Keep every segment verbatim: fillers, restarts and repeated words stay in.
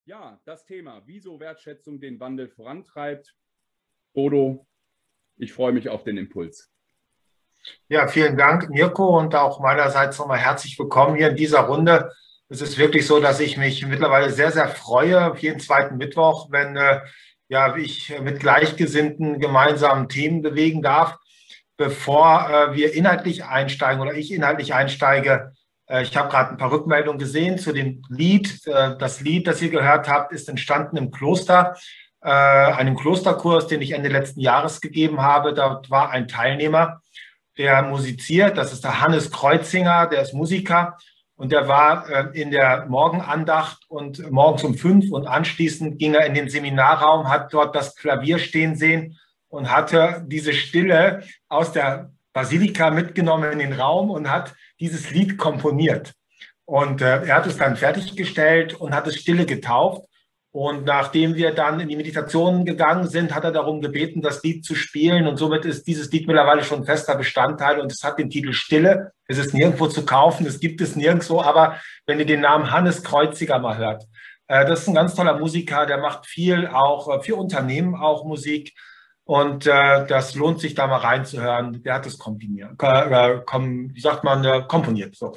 Ja, das Thema, wieso Wertschätzung den Wandel vorantreibt. Bodo, ich freue mich auf den Impuls. Ja, vielen Dank, Mirko, und auch meinerseits nochmal herzlich willkommen hier in dieser Runde. Es ist wirklich so, dass ich mich mittlerweile sehr, sehr freue auf jeden zweiten Mittwoch, wenn äh, ja, ich mit Gleichgesinnten gemeinsam Themen bewegen darf. Bevor äh, wir inhaltlich einsteigen oder ich inhaltlich einsteige, äh, ich habe gerade ein paar Rückmeldungen gesehen zu dem Lied. Äh, das Lied, das ihr gehört habt, ist entstanden im Kloster, äh, einem Klosterkurs, den ich Ende letzten Jahres gegeben habe. Dort war ein Teilnehmer, der musiziert. Das ist der Hannes Kreuzinger, der ist Musiker. Und der war äh, in der Morgenandacht und morgens um fünf und anschließend ging er in den Seminarraum, hat dort das Klavier stehen sehen und hatte diese Stille aus der Basilika mitgenommen in den Raum und hat dieses Lied komponiert. Und äh, er hat es dann fertiggestellt und hat es Stille getauft. Und nachdem wir dann in die Meditation gegangen sind, hat er darum gebeten, das Lied zu spielen. Und somit ist dieses Lied mittlerweile schon ein fester Bestandteil. Und es hat den Titel Stille. Es ist nirgendwo zu kaufen, es gibt es nirgendwo. Aber wenn ihr den Namen Hannes Kreuziger mal hört, äh, das ist ein ganz toller Musiker, der macht viel auch äh, für Unternehmen auch Musik. Und äh, das lohnt sich da mal reinzuhören. Der hat es kombiniert, äh, kom, wie sagt man, äh, komponiert. So.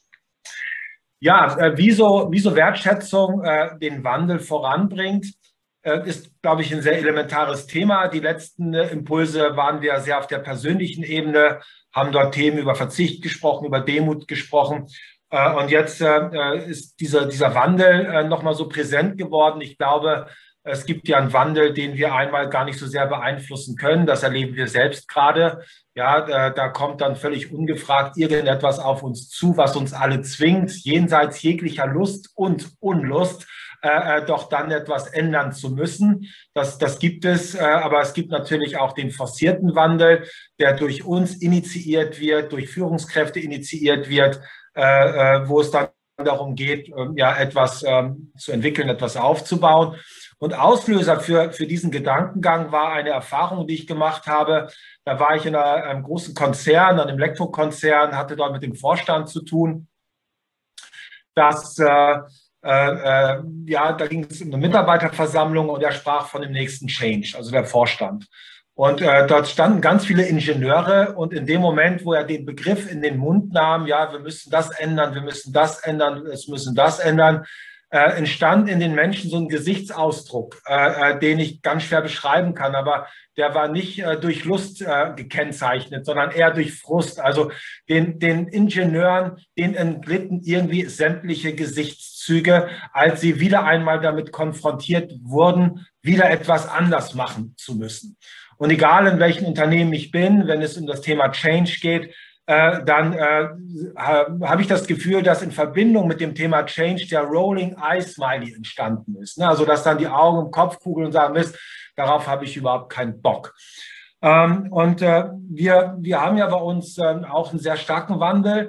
Ja, äh, wieso, wieso Wertschätzung äh, den Wandel voranbringt, äh, ist, glaube ich, ein sehr elementares Thema. Die letzten äh, Impulse waren wir sehr auf der persönlichen Ebene, haben dort Themen über Verzicht gesprochen, über Demut gesprochen. Äh, und jetzt äh, ist dieser, dieser Wandel äh, nochmal so präsent geworden. Ich glaube, es gibt ja einen Wandel, den wir einmal gar nicht so sehr beeinflussen können. Das erleben wir selbst gerade. Ja, da, da kommt dann völlig ungefragt irgendetwas auf uns zu, was uns alle zwingt, jenseits jeglicher Lust und Unlust, äh, doch dann etwas ändern zu müssen. Das, das gibt es. Äh, aber es gibt natürlich auch den forcierten Wandel, der durch uns initiiert wird, durch Führungskräfte initiiert wird, äh, äh, wo es dann darum geht, äh, ja, etwas äh, zu entwickeln, etwas aufzubauen. Und Auslöser für, für diesen Gedankengang war eine Erfahrung, die ich gemacht habe. Da war ich in einer, einem großen Konzern, einem Elektrokonzern, hatte dort mit dem Vorstand zu tun. Das, äh, äh, ja, da ging es um eine Mitarbeiterversammlung und er sprach von dem nächsten Change, also der Vorstand. Und äh, dort standen ganz viele Ingenieure und in dem Moment, wo er den Begriff in den Mund nahm, ja, wir müssen das ändern, wir müssen das ändern, es müssen das ändern, Äh, entstand in den Menschen so ein Gesichtsausdruck, äh, den ich ganz schwer beschreiben kann, aber der war nicht äh, durch Lust äh, gekennzeichnet, sondern eher durch Frust. Also den, den Ingenieuren, denen entglitten irgendwie sämtliche Gesichtszüge, als sie wieder einmal damit konfrontiert wurden, wieder etwas anders machen zu müssen. Und egal in welchem Unternehmen ich bin, wenn es um das Thema Change geht, Äh, dann äh, habe ich das Gefühl, dass in Verbindung mit dem Thema Change der Rolling Eye Smiley entstanden ist. Ne? Also dass dann die Augen im Kopf kugeln und sagen, Mist, darauf habe ich überhaupt keinen Bock. Ähm, und äh, wir, wir haben ja bei uns äh, auch einen sehr starken Wandel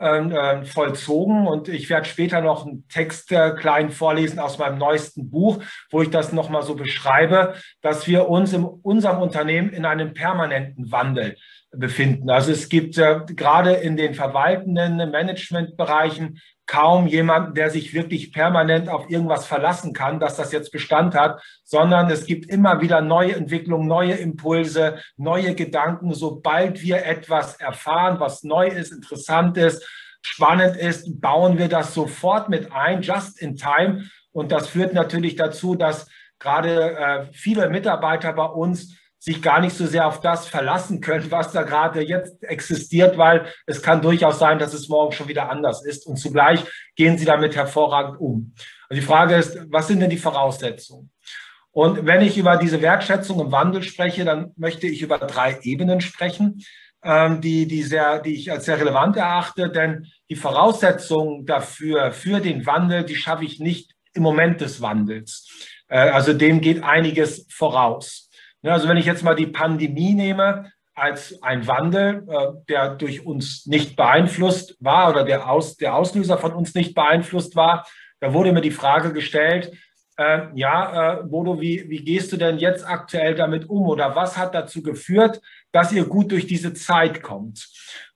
äh, vollzogen. Und ich werde später noch einen Text äh, klein vorlesen aus meinem neuesten Buch, wo ich das nochmal so beschreibe, dass wir uns in unserem Unternehmen in einem permanenten Wandel befinden. Also es gibt äh, gerade in den verwaltenden Managementbereichen kaum jemanden, der sich wirklich permanent auf irgendwas verlassen kann, dass das jetzt Bestand hat, sondern es gibt immer wieder neue Entwicklungen, neue Impulse, neue Gedanken. Sobald wir etwas erfahren, was neu ist, interessant ist, spannend ist, bauen wir das sofort mit ein, just in time. Und das führt natürlich dazu, dass gerade äh, viele Mitarbeiter bei uns sich gar nicht so sehr auf das verlassen können, was da gerade jetzt existiert, weil es kann durchaus sein, dass es morgen schon wieder anders ist. Und zugleich gehen sie damit hervorragend um. Und die Frage ist, was sind denn die Voraussetzungen? Und wenn ich über diese Wertschätzung im Wandel spreche, dann möchte ich über drei Ebenen sprechen, die, die, sehr, die ich als sehr relevant erachte. Denn die Voraussetzungen dafür, für den Wandel, die schaffe ich nicht im Moment des Wandels. Also dem geht einiges voraus. Also wenn ich jetzt mal die Pandemie nehme als ein Wandel, der durch uns nicht beeinflusst war oder der, Aus, der Auslöser von uns nicht beeinflusst war, da wurde mir die Frage gestellt, äh, ja, äh, Bodo, wie, wie gehst du denn jetzt aktuell damit um oder was hat dazu geführt, dass ihr gut durch diese Zeit kommt?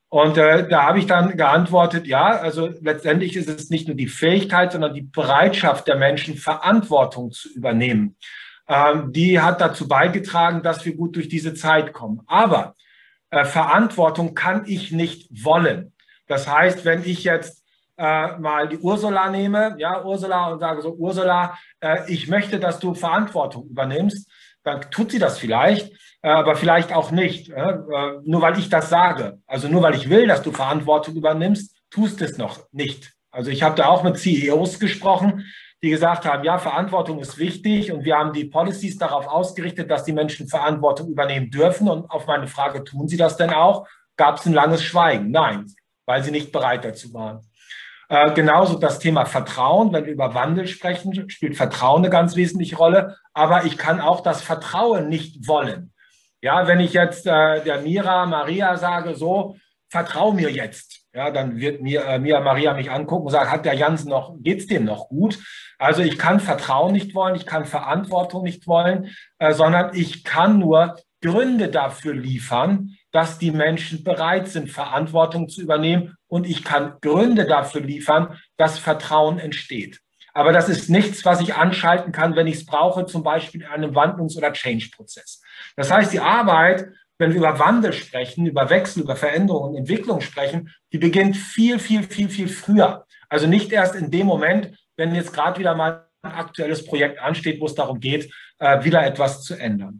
Und äh, da habe ich dann geantwortet, ja, also letztendlich ist es nicht nur die Fähigkeit, sondern die Bereitschaft der Menschen, Verantwortung zu übernehmen. Ähm, die hat dazu beigetragen, dass wir gut durch diese Zeit kommen. Aber äh, Verantwortung kann ich nicht wollen. Das heißt, wenn ich jetzt äh, mal die Ursula nehme, ja, Ursula, und sage so, Ursula, äh, ich möchte, dass du Verantwortung übernimmst, dann tut sie das vielleicht, äh, aber vielleicht auch nicht, äh, nur weil ich das sage. Also nur weil ich will, dass du Verantwortung übernimmst, tust es noch nicht. Also ich habe da auch mit C E Os gesprochen, die gesagt haben, ja, Verantwortung ist wichtig und wir haben die Policies darauf ausgerichtet, dass die Menschen Verantwortung übernehmen dürfen. Und auf meine Frage, tun sie das denn auch, gab es ein langes Schweigen. Nein, weil sie nicht bereit dazu waren. Äh, genauso das Thema Vertrauen, wenn wir über Wandel sprechen, spielt Vertrauen eine ganz wesentliche Rolle. Aber ich kann auch das Vertrauen nicht wollen. Ja, wenn ich jetzt äh, der Mira, Maria sage, so, vertrau mir jetzt. Ja, dann wird mir, äh, Mira, Maria mich angucken und sagen, hat der Jansen noch, geht's dem noch gut? Also ich kann Vertrauen nicht wollen, ich kann Verantwortung nicht wollen, äh, sondern ich kann nur Gründe dafür liefern, dass die Menschen bereit sind, Verantwortung zu übernehmen. Und ich kann Gründe dafür liefern, dass Vertrauen entsteht. Aber das ist nichts, was ich anschalten kann, wenn ich es brauche, zum Beispiel in einem Wandlungs- oder Change-Prozess. Das heißt, die Arbeit, wenn wir über Wandel sprechen, über Wechsel, über Veränderung und Entwicklung sprechen, die beginnt viel, viel, viel, viel früher. Also nicht erst in dem Moment, wenn jetzt gerade wieder mal ein aktuelles Projekt ansteht, wo es darum geht, wieder etwas zu ändern.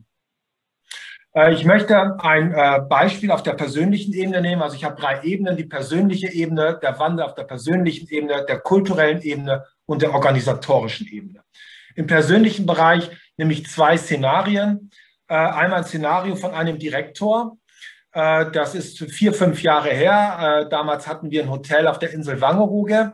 Ich möchte ein Beispiel auf der persönlichen Ebene nehmen. Also ich habe drei Ebenen, die persönliche Ebene, der Wandel auf der persönlichen Ebene, der kulturellen Ebene und der organisatorischen Ebene. Im persönlichen Bereich nehme ich zwei Szenarien. Einmal ein Szenario von einem Direktor. Das ist vier, fünf Jahre her. Damals hatten wir ein Hotel auf der Insel Wangerooge.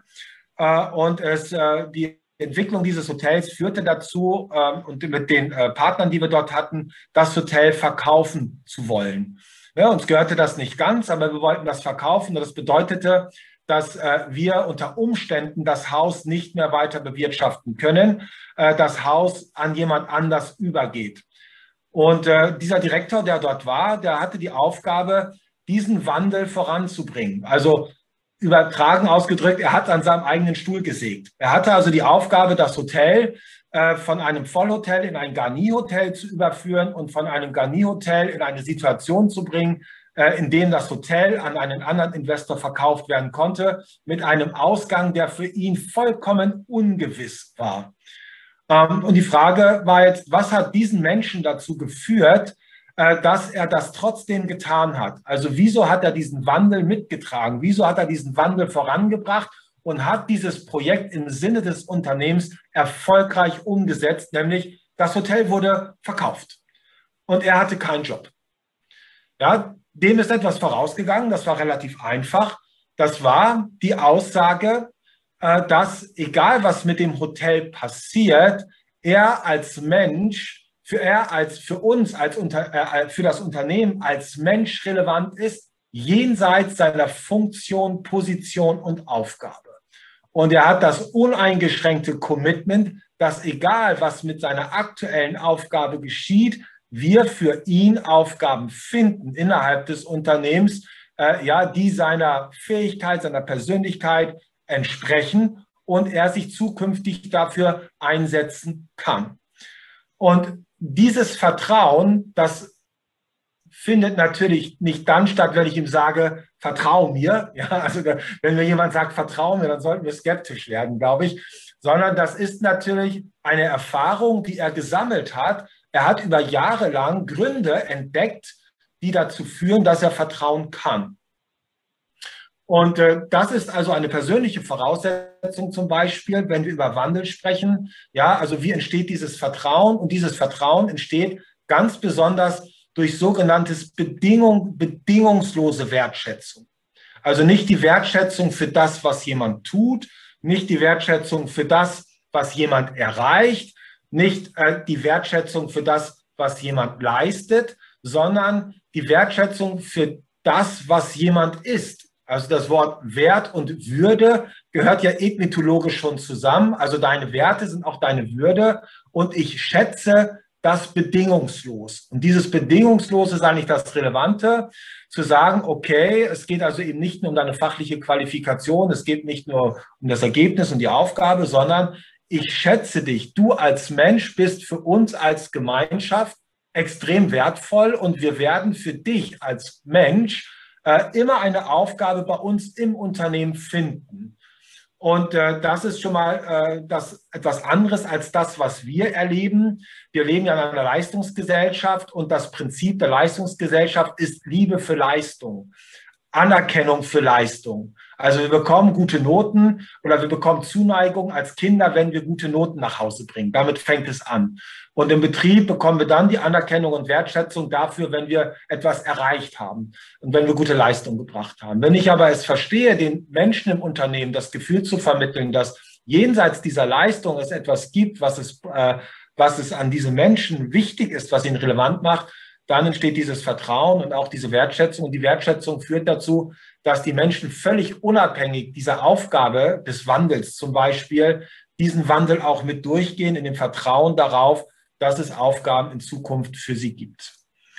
Und es, die Entwicklung dieses Hotels führte dazu, ähm, und mit den äh, Partnern, die wir dort hatten, das Hotel verkaufen zu wollen. Ja, uns gehörte das nicht ganz, aber wir wollten das verkaufen. Und das bedeutete, dass äh, wir unter Umständen das Haus nicht mehr weiter bewirtschaften können, äh, das Haus an jemand anders übergeht. Und äh, dieser Direktor, der dort war, der hatte die Aufgabe, diesen Wandel voranzubringen. Also übertragen ausgedrückt, er hat an seinem eigenen Stuhl gesägt. Er hatte also die Aufgabe, das Hotel äh, von einem Vollhotel in ein Garni-Hotel zu überführen und von einem Garni-Hotel in eine Situation zu bringen, äh, in dem das Hotel an einen anderen Investor verkauft werden konnte, mit einem Ausgang, der für ihn vollkommen ungewiss war. Ähm, und die Frage war jetzt, was hat diesen Menschen dazu geführt, dass er das trotzdem getan hat? Also wieso hat er diesen Wandel mitgetragen? Wieso hat er diesen Wandel vorangebracht und hat dieses Projekt im Sinne des Unternehmens erfolgreich umgesetzt? Nämlich das Hotel wurde verkauft und er hatte keinen Job. Ja, dem ist etwas vorausgegangen, das war relativ einfach. Das war die Aussage, dass egal was mit dem Hotel passiert, er als Mensch für er als für uns, als unter, äh, für das Unternehmen als Mensch relevant ist, jenseits seiner Funktion, Position und Aufgabe. Und er hat das uneingeschränkte Commitment, dass egal was mit seiner aktuellen Aufgabe geschieht, wir für ihn Aufgaben finden innerhalb des Unternehmens, äh, ja, die seiner Fähigkeit, seiner Persönlichkeit entsprechen und er sich zukünftig dafür einsetzen kann. Und dieses Vertrauen, das findet natürlich nicht dann statt, wenn ich ihm sage, vertrau mir. Ja, also wenn mir jemand sagt, vertrau mir, dann sollten wir skeptisch werden, glaube ich. Sondern das ist natürlich eine Erfahrung, die er gesammelt hat. Er hat über Jahre lang Gründe entdeckt, die dazu führen, dass er vertrauen kann. Und äh, das ist also eine persönliche Voraussetzung zum Beispiel, wenn wir über Wandel sprechen. Ja, also wie entsteht dieses Vertrauen? Und dieses Vertrauen entsteht ganz besonders durch sogenanntes Bedingung, bedingungslose Wertschätzung. Also nicht die Wertschätzung für das, was jemand tut, nicht die Wertschätzung für das, was jemand erreicht, nicht äh, die Wertschätzung für das, was jemand leistet, sondern die Wertschätzung für das, was jemand ist. Also das Wort Wert und Würde gehört ja etymologisch schon zusammen. Also deine Werte sind auch deine Würde. Und ich schätze das bedingungslos. Und dieses Bedingungslos ist eigentlich das Relevante, zu sagen, okay, es geht also eben nicht nur um deine fachliche Qualifikation, es geht nicht nur um das Ergebnis und die Aufgabe, sondern ich schätze dich, du als Mensch bist für uns als Gemeinschaft extrem wertvoll und wir werden für dich als Mensch äh, immer eine Aufgabe bei uns im Unternehmen finden. Und äh, das ist schon mal äh, das, etwas anderes als das, was wir erleben. Wir leben ja in einer Leistungsgesellschaft und das Prinzip der Leistungsgesellschaft ist Liebe für Leistung, Anerkennung für Leistung. Also wir bekommen gute Noten oder wir bekommen Zuneigung als Kinder, wenn wir gute Noten nach Hause bringen. Damit fängt es an. Und im Betrieb bekommen wir dann die Anerkennung und Wertschätzung dafür, wenn wir etwas erreicht haben und wenn wir gute Leistung gebracht haben. Wenn ich aber es verstehe, den Menschen im Unternehmen das Gefühl zu vermitteln, dass jenseits dieser Leistung es etwas gibt, was es, äh, was es an diesen Menschen wichtig ist, was ihn relevant macht, dann entsteht dieses Vertrauen und auch diese Wertschätzung. Und die Wertschätzung führt dazu, dass die Menschen völlig unabhängig dieser Aufgabe des Wandels zum Beispiel diesen Wandel auch mit durchgehen, in dem Vertrauen darauf, dass es Aufgaben in Zukunft für sie gibt.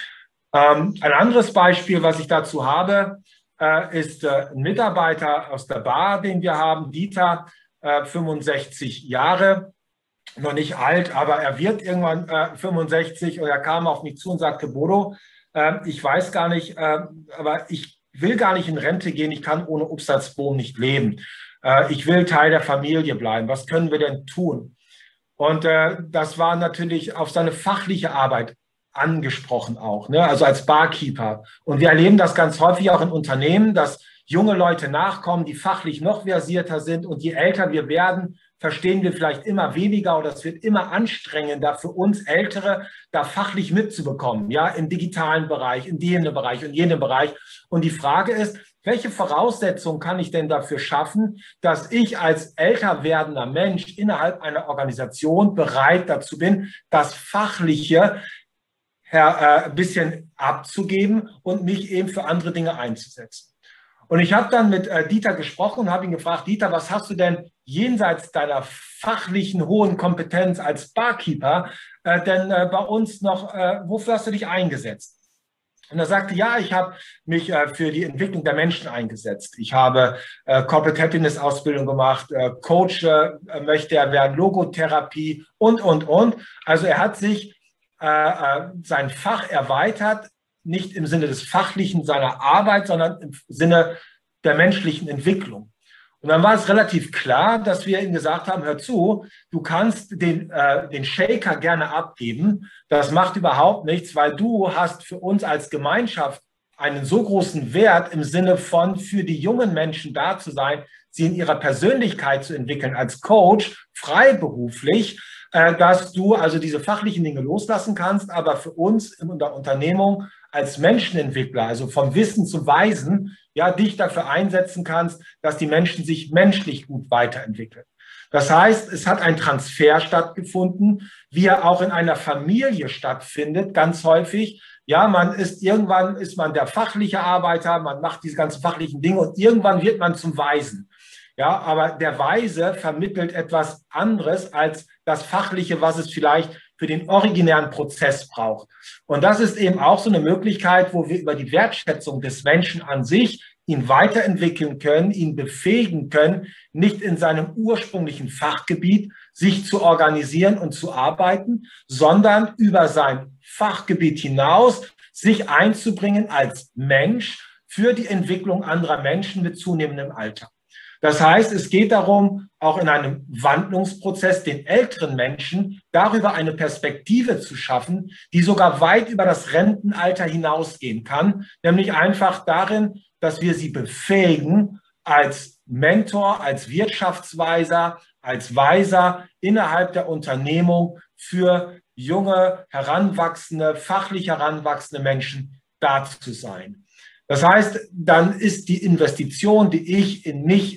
Ähm, ein anderes Beispiel, was ich dazu habe, äh, ist äh, ein Mitarbeiter aus der Bar, den wir haben, Dieter, äh, fünfundsechzig Jahre. Noch nicht alt, aber er wird irgendwann äh, fünfundsechzig und er kam auf mich zu und sagte, Bodo, äh, ich weiß gar nicht, äh, aber ich will gar nicht in Rente gehen, ich kann ohne Obstsatzboom nicht leben. Äh, ich will Teil der Familie bleiben. Was können wir denn tun? Und äh, das war natürlich auf seine fachliche Arbeit angesprochen auch, ne? Also als Barkeeper. Und wir erleben das ganz häufig auch in Unternehmen, dass junge Leute nachkommen, die fachlich noch versierter sind und je älter wir werden, verstehen wir vielleicht immer weniger oder es wird immer anstrengender für uns Ältere, da fachlich mitzubekommen, ja, im digitalen Bereich, in dem Bereich und jenem Bereich. Und die Frage ist, welche Voraussetzungen kann ich denn dafür schaffen, dass ich als älter werdender Mensch innerhalb einer Organisation bereit dazu bin, das Fachliche her, äh, ein bisschen abzugeben und mich eben für andere Dinge einzusetzen. Und ich habe dann mit äh, Dieter gesprochen und habe ihn gefragt, Dieter, was hast du denn jenseits deiner fachlichen hohen Kompetenz als Barkeeper äh, denn äh, bei uns noch, äh, wofür hast du dich eingesetzt? Und er sagte, ja, ich habe mich äh, für die Entwicklung der Menschen eingesetzt. Ich habe äh, Corporate Happiness Ausbildung gemacht, äh, Coach äh, möchte er werden, Logotherapie und, und, und. Also er hat sich äh, äh, sein Fach erweitert, nicht im Sinne des Fachlichen seiner Arbeit, sondern im Sinne der menschlichen Entwicklung. Und dann war es relativ klar, dass wir ihm gesagt haben, hör zu, du kannst den, äh, den Shaker gerne abgeben. Das macht überhaupt nichts, weil du hast für uns als Gemeinschaft einen so großen Wert im Sinne von für die jungen Menschen da zu sein, sie in ihrer Persönlichkeit zu entwickeln als Coach, freiberuflich, äh, dass du also diese fachlichen Dinge loslassen kannst, aber für uns in der Unternehmung als Menschenentwickler, also vom Wissen zum Weisen, ja, dich dafür einsetzen kannst, dass die Menschen sich menschlich gut weiterentwickeln. Das heißt, es hat ein Transfer stattgefunden, wie er auch in einer Familie stattfindet, ganz häufig. Ja, man ist, irgendwann ist man der fachliche Arbeiter, man macht diese ganzen fachlichen Dinge und irgendwann wird man zum Weisen. Ja, aber der Weise vermittelt etwas anderes als das Fachliche, was es vielleicht für den originären Prozess braucht. Und das ist eben auch so eine Möglichkeit, wo wir über die Wertschätzung des Menschen an sich ihn weiterentwickeln können, ihn befähigen können, nicht in seinem ursprünglichen Fachgebiet sich zu organisieren und zu arbeiten, sondern über sein Fachgebiet hinaus sich einzubringen als Mensch für die Entwicklung anderer Menschen mit zunehmendem Alter. Das heißt, es geht darum, auch in einem Wandlungsprozess den älteren Menschen darüber eine Perspektive zu schaffen, die sogar weit über das Rentenalter hinausgehen kann, nämlich einfach darin, dass wir sie befähigen, als Mentor, als Wirtschaftsweiser, als Weiser innerhalb der Unternehmung für junge, heranwachsende, fachlich heranwachsende Menschen da zu sein. Das heißt, dann ist die Investition, die ich in mich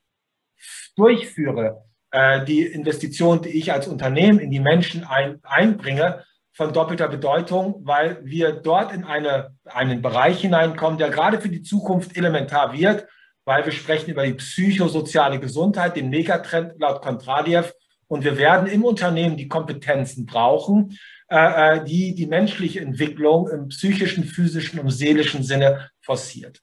durchführe, äh, die Investition, die ich als Unternehmen in die Menschen ein, einbringe, von doppelter Bedeutung, weil wir dort in eine, einen Bereich hineinkommen, der gerade für die Zukunft elementar wird, weil wir sprechen über die psychosoziale Gesundheit, den Megatrend laut Kondratiev, und wir werden im Unternehmen die Kompetenzen brauchen, äh, die die menschliche Entwicklung im psychischen, physischen und seelischen Sinne forciert.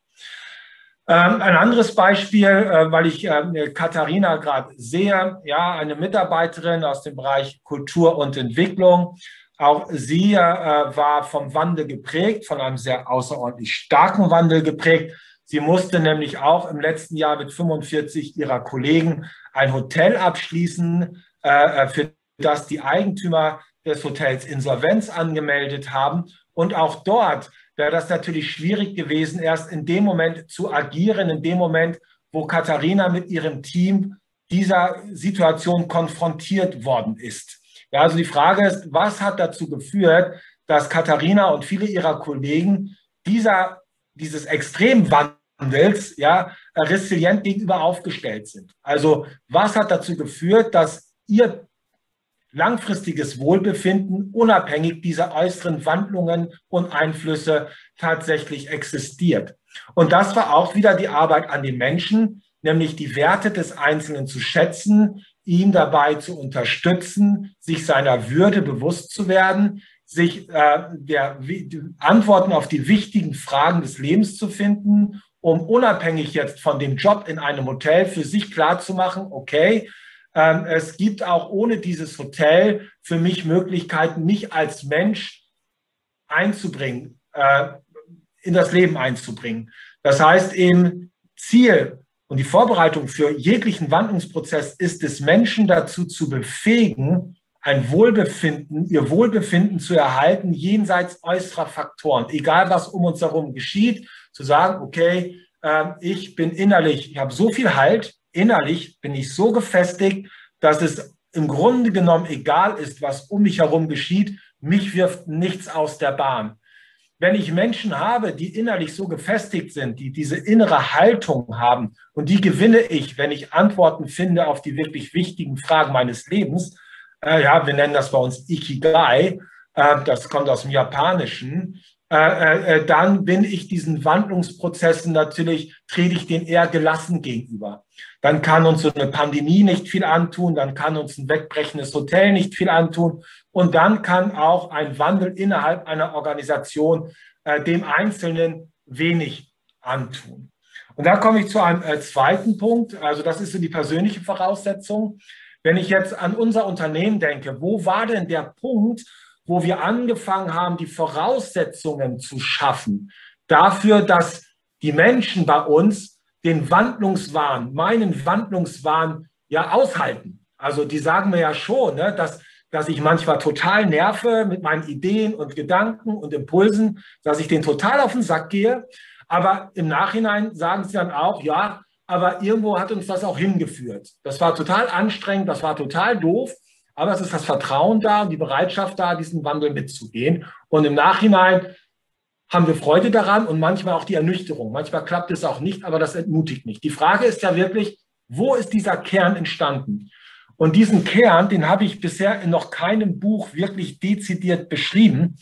Ähm, ein anderes Beispiel, äh, weil ich äh, Katharina gerade sehe, ja, eine Mitarbeiterin aus dem Bereich Kultur und Entwicklung. Auch sie äh, war vom Wandel geprägt, von einem sehr außerordentlich starken Wandel geprägt. Sie musste nämlich auch im letzten Jahr mit fünfundvierzig ihrer Kollegen ein Hotel abschließen, äh, für das die Eigentümer des Hotels Insolvenz angemeldet haben. Und auch dort wäre das natürlich schwierig gewesen, erst in dem Moment zu agieren, in dem Moment, wo Katharina mit ihrem Team dieser Situation konfrontiert worden ist. Ja, also die Frage ist, was hat dazu geführt, dass Katharina und viele ihrer Kollegen dieser, dieses Extremwandels ja, resilient gegenüber aufgestellt sind? Also was hat dazu geführt, dass ihr langfristiges Wohlbefinden unabhängig dieser äußeren Wandlungen und Einflüsse tatsächlich existiert? Und das war auch wieder die Arbeit an den Menschen, nämlich die Werte des Einzelnen zu schätzen, ihn dabei zu unterstützen, sich seiner Würde bewusst zu werden, sich äh, der, die Antworten auf die wichtigen Fragen des Lebens zu finden, um unabhängig jetzt von dem Job in einem Hotel für sich klarzumachen, okay, ähm, es gibt auch ohne dieses Hotel für mich Möglichkeiten, mich als Mensch einzubringen, äh, in das Leben einzubringen. Das heißt eben, Ziel und die Vorbereitung für jeglichen Wandlungsprozess ist es, Menschen dazu zu befähigen, ein Wohlbefinden, ihr Wohlbefinden zu erhalten, jenseits äußerer Faktoren, egal was um uns herum geschieht, zu sagen, okay, äh, ich bin innerlich, ich habe so viel Halt, innerlich bin ich so gefestigt, dass es im Grunde genommen egal ist, was um mich herum geschieht, mich wirft nichts aus der Bahn. Wenn ich Menschen habe, die innerlich so gefestigt sind, die diese innere Haltung haben, und die gewinne ich, wenn ich Antworten finde auf die wirklich wichtigen Fragen meines Lebens, äh, ja, wir nennen das bei uns Ikigai, äh, das kommt aus dem Japanischen, äh, äh, dann bin ich diesen Wandlungsprozessen natürlich, trete ich denen eher gelassen gegenüber. Dann kann uns so eine Pandemie nicht viel antun, dann kann uns ein wegbrechendes Hotel nicht viel antun und dann kann auch ein Wandel innerhalb einer Organisation äh, dem Einzelnen wenig antun. Und da komme ich zu einem äh, zweiten Punkt, also das ist so die persönliche Voraussetzung. Wenn ich jetzt an unser Unternehmen denke, wo war denn der Punkt, wo wir angefangen haben, die Voraussetzungen zu schaffen dafür, dass die Menschen bei uns den Wandlungswahn, meinen Wandlungswahn ja aushalten. Also die sagen mir ja schon, ne, dass, dass ich manchmal total nerve mit meinen Ideen und Gedanken und Impulsen, dass ich denen total auf den Sack gehe. Aber im Nachhinein sagen sie dann auch, ja, aber irgendwo hat uns das auch hingeführt. Das war total anstrengend, das war total doof, aber es ist das Vertrauen da und die Bereitschaft da, diesen Wandel mitzugehen. Und im Nachhinein haben wir Freude daran und manchmal auch die Ernüchterung. Manchmal klappt es auch nicht, aber das entmutigt nicht. Die Frage ist ja wirklich, wo ist dieser Kern entstanden? Und diesen Kern, den habe ich bisher in noch keinem Buch wirklich dezidiert beschrieben.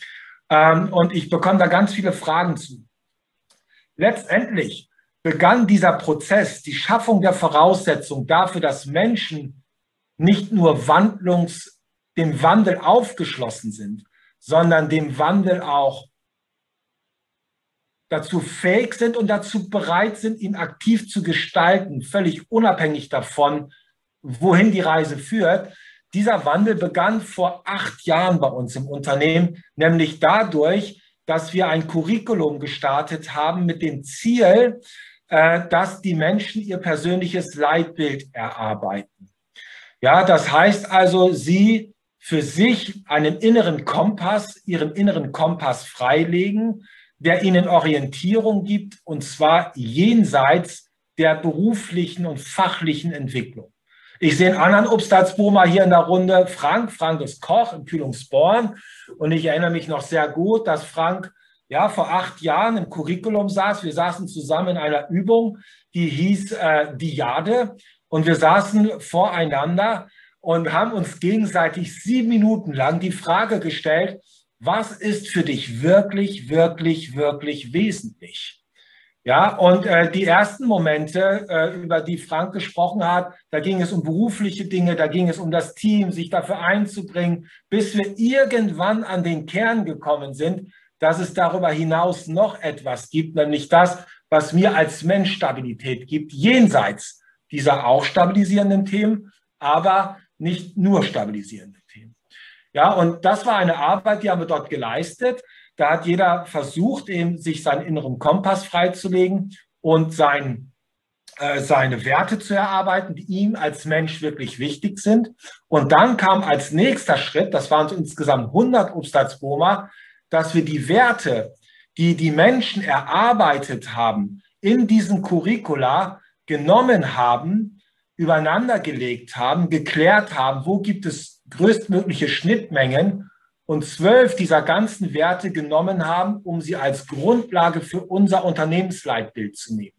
Und ich bekomme da ganz viele Fragen zu. Letztendlich begann dieser Prozess, die Schaffung der Voraussetzung dafür, dass Menschen nicht nur Wandlungs, dem Wandel aufgeschlossen sind, sondern dem Wandel auch dazu fähig sind und dazu bereit sind, ihn aktiv zu gestalten, völlig unabhängig davon, wohin die Reise führt. Dieser Wandel begann vor acht Jahren bei uns im Unternehmen, nämlich dadurch, dass wir ein Curriculum gestartet haben mit dem Ziel, dass die Menschen ihr persönliches Leitbild erarbeiten. Ja, das heißt also, sie für sich einen inneren Kompass, ihren inneren Kompass freilegen, der ihnen Orientierung gibt, und zwar jenseits der beruflichen und fachlichen Entwicklung. Ich sehe einen anderen Obstalsbohmer hier in der Runde, Frank. Frank ist Koch in Kühlungsborn. Und ich erinnere mich noch sehr gut, dass Frank ja vor acht Jahren im Curriculum saß. Wir saßen zusammen in einer Übung, die hieß äh, Diade. Und wir saßen voreinander und haben uns gegenseitig sieben Minuten lang die Frage gestellt, was ist für dich wirklich, wirklich, wirklich wesentlich? Ja, und äh, die ersten Momente, äh, über die Frank gesprochen hat, da ging es um berufliche Dinge, da ging es um das Team, sich dafür einzubringen, bis wir irgendwann an den Kern gekommen sind, dass es darüber hinaus noch etwas gibt, nämlich das, was mir als Mensch Stabilität gibt, jenseits dieser auch stabilisierenden Themen, aber nicht nur stabilisierende Themen. Ja, und das war eine Arbeit, die haben wir dort geleistet. Da hat jeder versucht, eben sich seinen inneren Kompass freizulegen und sein, äh, seine Werte zu erarbeiten, die ihm als Mensch wirklich wichtig sind. Und dann kam als nächster Schritt, das waren so insgesamt hundert Obstalsbohmer, dass wir die Werte, die die Menschen erarbeitet haben, in diesen Curricula genommen haben, übereinander gelegt haben, geklärt haben, wo gibt es größtmögliche Schnittmengen, und zwölf dieser ganzen Werte genommen haben, um sie als Grundlage für unser Unternehmensleitbild zu nehmen.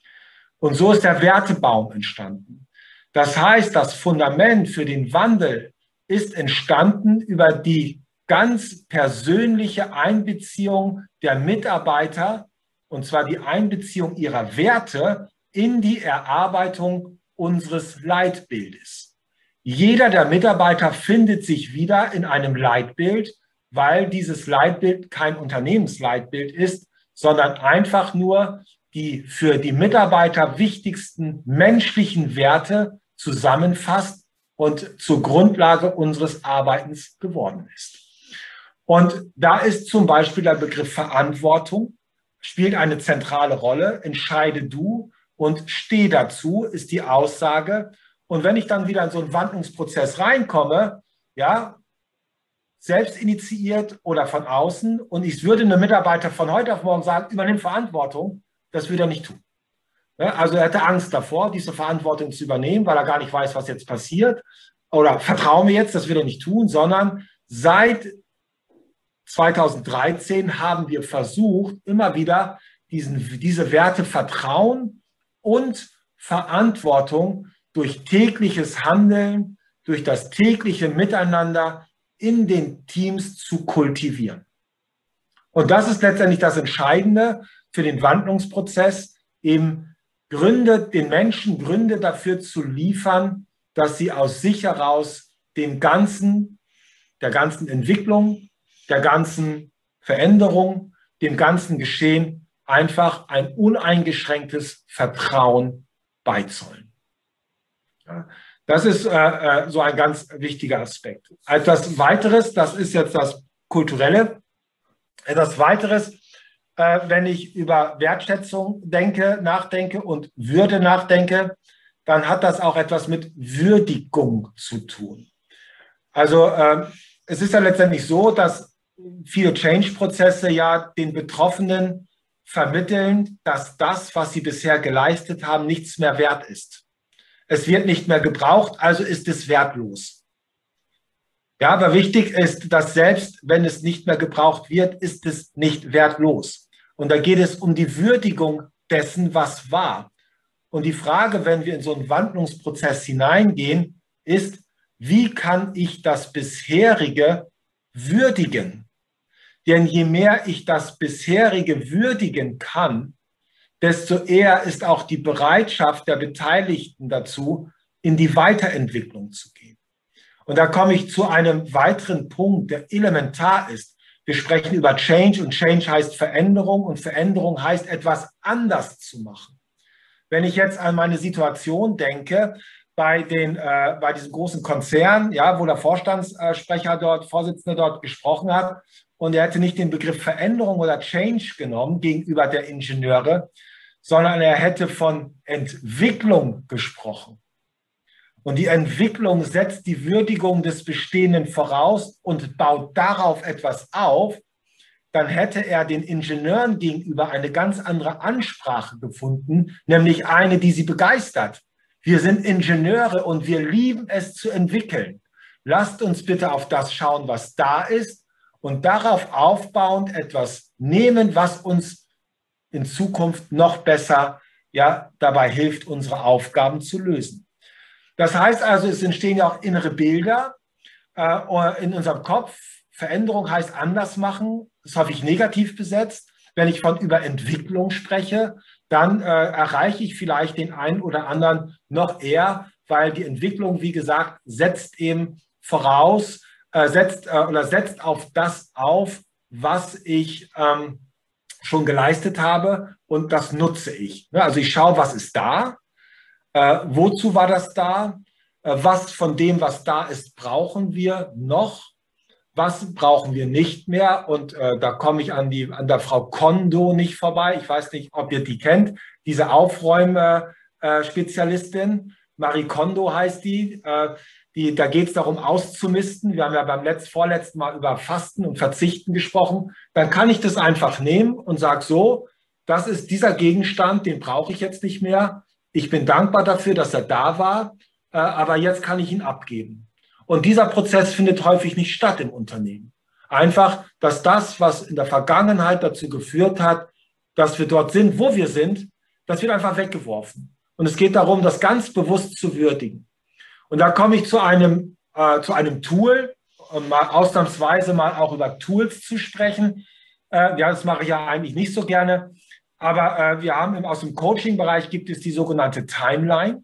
Und so ist der Wertebaum entstanden. Das heißt, das Fundament für den Wandel ist entstanden über die ganz persönliche Einbeziehung der Mitarbeiter, und zwar die Einbeziehung ihrer Werte in die Erarbeitung unseres Leitbildes. Jeder der Mitarbeiter findet sich wieder in einem Leitbild, weil dieses Leitbild kein Unternehmensleitbild ist, sondern einfach nur die für die Mitarbeiter wichtigsten menschlichen Werte zusammenfasst und zur Grundlage unseres Arbeitens geworden ist. Und da ist zum Beispiel der Begriff Verantwortung, spielt eine zentrale Rolle. Entscheide du und steh dazu, ist die Aussage. Und wenn ich dann wieder in so einen Wandlungsprozess reinkomme, ja, selbst initiiert oder von außen, und ich würde einem Mitarbeiter von heute auf morgen sagen, übernimm Verantwortung, das würde er nicht tun. Ja, also er hätte Angst davor, diese Verantwortung zu übernehmen, weil er gar nicht weiß, was jetzt passiert. Oder vertrau mir jetzt, das wird er nicht tun, sondern seit zweitausenddreizehn haben wir versucht, immer wieder diesen, diese Werte Vertrauen und Verantwortung durch tägliches Handeln, durch das tägliche Miteinander in den Teams zu kultivieren. Und das ist letztendlich das Entscheidende für den Wandlungsprozess, eben Gründe, den Menschen Gründe dafür zu liefern, dass sie aus sich heraus dem ganzen, der ganzen Entwicklung, der ganzen Veränderung, dem ganzen Geschehen einfach ein uneingeschränktes Vertrauen beizollen. Ja, das ist äh, so ein ganz wichtiger Aspekt. Etwas weiteres, das ist jetzt das Kulturelle. Etwas weiteres, äh, wenn ich über Wertschätzung denke, nachdenke und Würde nachdenke, dann hat das auch etwas mit Würdigung zu tun. Also äh, es ist ja letztendlich so, dass viele Change-Prozesse ja den Betroffenen vermitteln, dass das, was sie bisher geleistet haben, nichts mehr wert ist. Es wird nicht mehr gebraucht, also ist es wertlos. Ja, aber wichtig ist, dass selbst wenn es nicht mehr gebraucht wird, ist es nicht wertlos. Und da geht es um die Würdigung dessen, was war. Und die Frage, wenn wir in so einen Wandlungsprozess hineingehen, ist, wie kann ich das bisherige würdigen? Denn je mehr ich das bisherige würdigen kann, desto eher ist auch die Bereitschaft der Beteiligten dazu, in die Weiterentwicklung zu gehen. Und da komme ich zu einem weiteren Punkt, der elementar ist. Wir sprechen über Change und Change heißt Veränderung und Veränderung heißt etwas anders zu machen. Wenn ich jetzt an meine Situation denke, bei, den, äh, bei diesem großen Konzern, ja, wo der Vorstandssprecher dort, Vorsitzende dort gesprochen hat, und er hätte nicht den Begriff Veränderung oder Change genommen gegenüber der Ingenieure, sondern er hätte von Entwicklung gesprochen. Und die Entwicklung setzt die Würdigung des Bestehenden voraus und baut darauf etwas auf, dann hätte er den Ingenieuren gegenüber eine ganz andere Ansprache gefunden, nämlich eine, die sie begeistert. Wir sind Ingenieure und wir lieben es zu entwickeln. Lasst uns bitte auf das schauen, was da ist, und darauf aufbauend etwas nehmen, was uns in Zukunft noch besser, ja, dabei hilft, unsere Aufgaben zu lösen. Das heißt also, es entstehen ja auch innere Bilder äh, in unserem Kopf. Veränderung heißt anders machen, das ist häufig negativ besetzt. Wenn ich von über Entwicklung spreche, dann äh, erreiche ich vielleicht den einen oder anderen noch eher, weil die Entwicklung, wie gesagt, setzt eben voraus, äh, setzt äh, oder setzt auf das auf, was ich ähm, schon geleistet habe, und das nutze ich. Ja, also ich schaue, was ist da, äh, wozu war das da, äh, was von dem, was da ist, brauchen wir noch, was brauchen wir nicht mehr, und äh, da komme ich an, die, an der Frau Kondo nicht vorbei. Ich weiß nicht, ob ihr die kennt, diese Aufräum-Spezialistin. Marie Kondo heißt die. Äh, die da geht es darum, auszumisten. Wir haben ja beim letzten, vorletzten Mal über Fasten und Verzichten gesprochen. Dann kann ich das einfach nehmen und sage so, das ist dieser Gegenstand, den brauche ich jetzt nicht mehr. Ich bin dankbar dafür, dass er da war, äh, aber jetzt kann ich ihn abgeben. Und dieser Prozess findet häufig nicht statt im Unternehmen. Einfach, dass das, was in der Vergangenheit dazu geführt hat, dass wir dort sind, wo wir sind, das wird einfach weggeworfen. Und es geht darum, das ganz bewusst zu würdigen. Und da komme ich zu einem, äh, zu einem Tool, um mal ausnahmsweise mal auch über Tools zu sprechen. Äh, ja, das mache ich ja eigentlich nicht so gerne. Aber äh, wir haben im, aus dem Coaching-Bereich gibt es die sogenannte Timeline.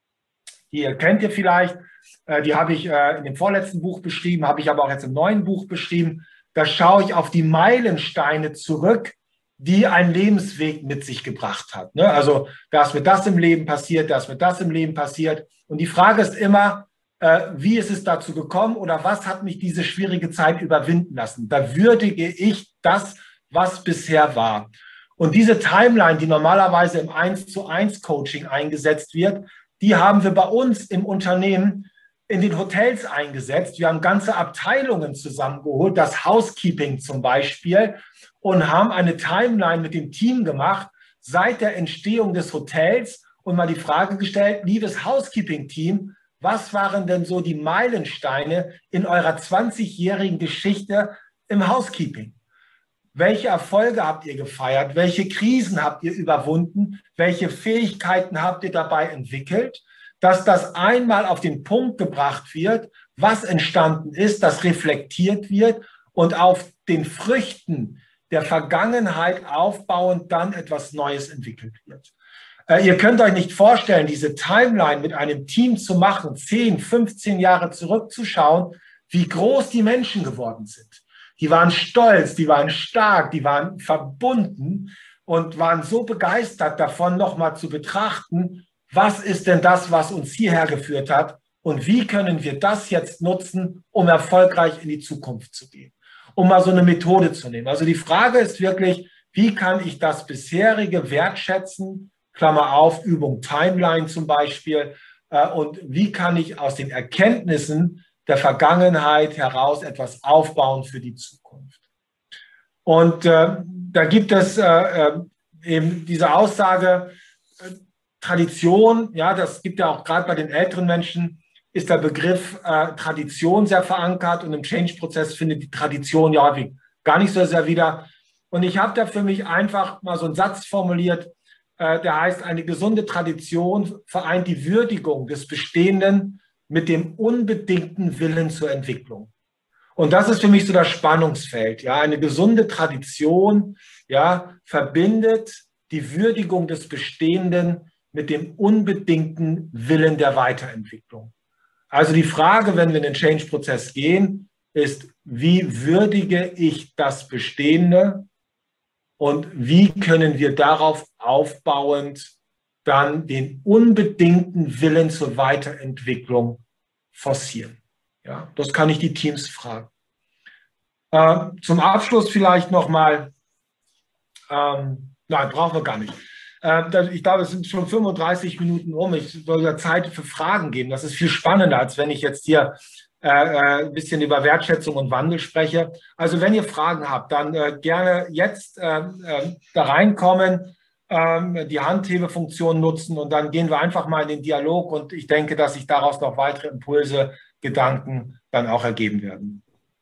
Die kennt ihr vielleicht. Äh, die habe ich äh, in dem vorletzten Buch beschrieben, habe ich aber auch jetzt im neuen Buch beschrieben. Da schaue ich auf die Meilensteine zurück, die ein Lebensweg mit sich gebracht hat. Ne? Also da ist mir das im Leben passiert, da ist mir das im Leben passiert. Und die Frage ist immer, äh, wie ist es dazu gekommen oder was hat mich diese schwierige Zeit überwinden lassen? Da würdige ich das, was bisher war. Und diese Timeline, die normalerweise im eins zu eins Coaching eingesetzt wird, die haben wir bei uns im Unternehmen in den Hotels eingesetzt. Wir haben ganze Abteilungen zusammengeholt, das Housekeeping zum Beispiel, und haben eine Timeline mit dem Team gemacht, seit der Entstehung des Hotels, und mal die Frage gestellt, liebes Housekeeping-Team, was waren denn so die Meilensteine in eurer zwanzigjährigen Geschichte im Housekeeping? Welche Erfolge habt ihr gefeiert? Welche Krisen habt ihr überwunden? Welche Fähigkeiten habt ihr dabei entwickelt? Dass das einmal auf den Punkt gebracht wird, was entstanden ist, das reflektiert wird und auf den Früchten der Vergangenheit aufbauend dann etwas Neues entwickelt wird. Äh, ihr könnt euch nicht vorstellen, diese Timeline mit einem Team zu machen, zehn, fünfzehn Jahre zurückzuschauen, wie groß die Menschen geworden sind. Die waren stolz, die waren stark, die waren verbunden und waren so begeistert davon, nochmal zu betrachten, was ist denn das, was uns hierher geführt hat und wie können wir das jetzt nutzen, um erfolgreich in die Zukunft zu gehen. Um mal so eine Methode zu nehmen. Also die Frage ist wirklich, wie kann ich das bisherige wertschätzen, Klammer auf, Übung Timeline zum Beispiel, äh, und wie kann ich aus den Erkenntnissen der Vergangenheit heraus etwas aufbauen für die Zukunft. Und äh, da gibt es äh, eben diese Aussage, äh, Tradition, ja, das gibt ja auch gerade bei den älteren Menschen, ist der Begriff äh, Tradition sehr verankert, und im Change-Prozess findet die Tradition ja häufig gar nicht so sehr wieder. Und ich habe da für mich einfach mal so einen Satz formuliert, äh, der heißt, eine gesunde Tradition vereint die Würdigung des Bestehenden mit dem unbedingten Willen zur Entwicklung. Und das ist für mich so das Spannungsfeld. Ja, eine gesunde Tradition, ja, verbindet die Würdigung des Bestehenden mit dem unbedingten Willen der Weiterentwicklung. Also die Frage, wenn wir in den Change-Prozess gehen, ist, wie würdige ich das Bestehende und wie können wir darauf aufbauend dann den unbedingten Willen zur Weiterentwicklung forcieren. Ja, das kann ich die Teams fragen. Äh, zum Abschluss vielleicht nochmal, ähm, nein, brauchen wir gar nicht. Äh, ich glaube, es sind schon fünfunddreißig Minuten um. Ich soll ja Zeit für Fragen geben. Das ist viel spannender, als wenn ich jetzt hier äh, ein bisschen über Wertschätzung und Wandel spreche. Also wenn ihr Fragen habt, dann äh, gerne jetzt äh, äh, da reinkommen, äh, die Handhebefunktion nutzen, und dann gehen wir einfach mal in den Dialog, und ich denke, dass sich daraus noch weitere Impulse, Gedanken dann auch ergeben werden.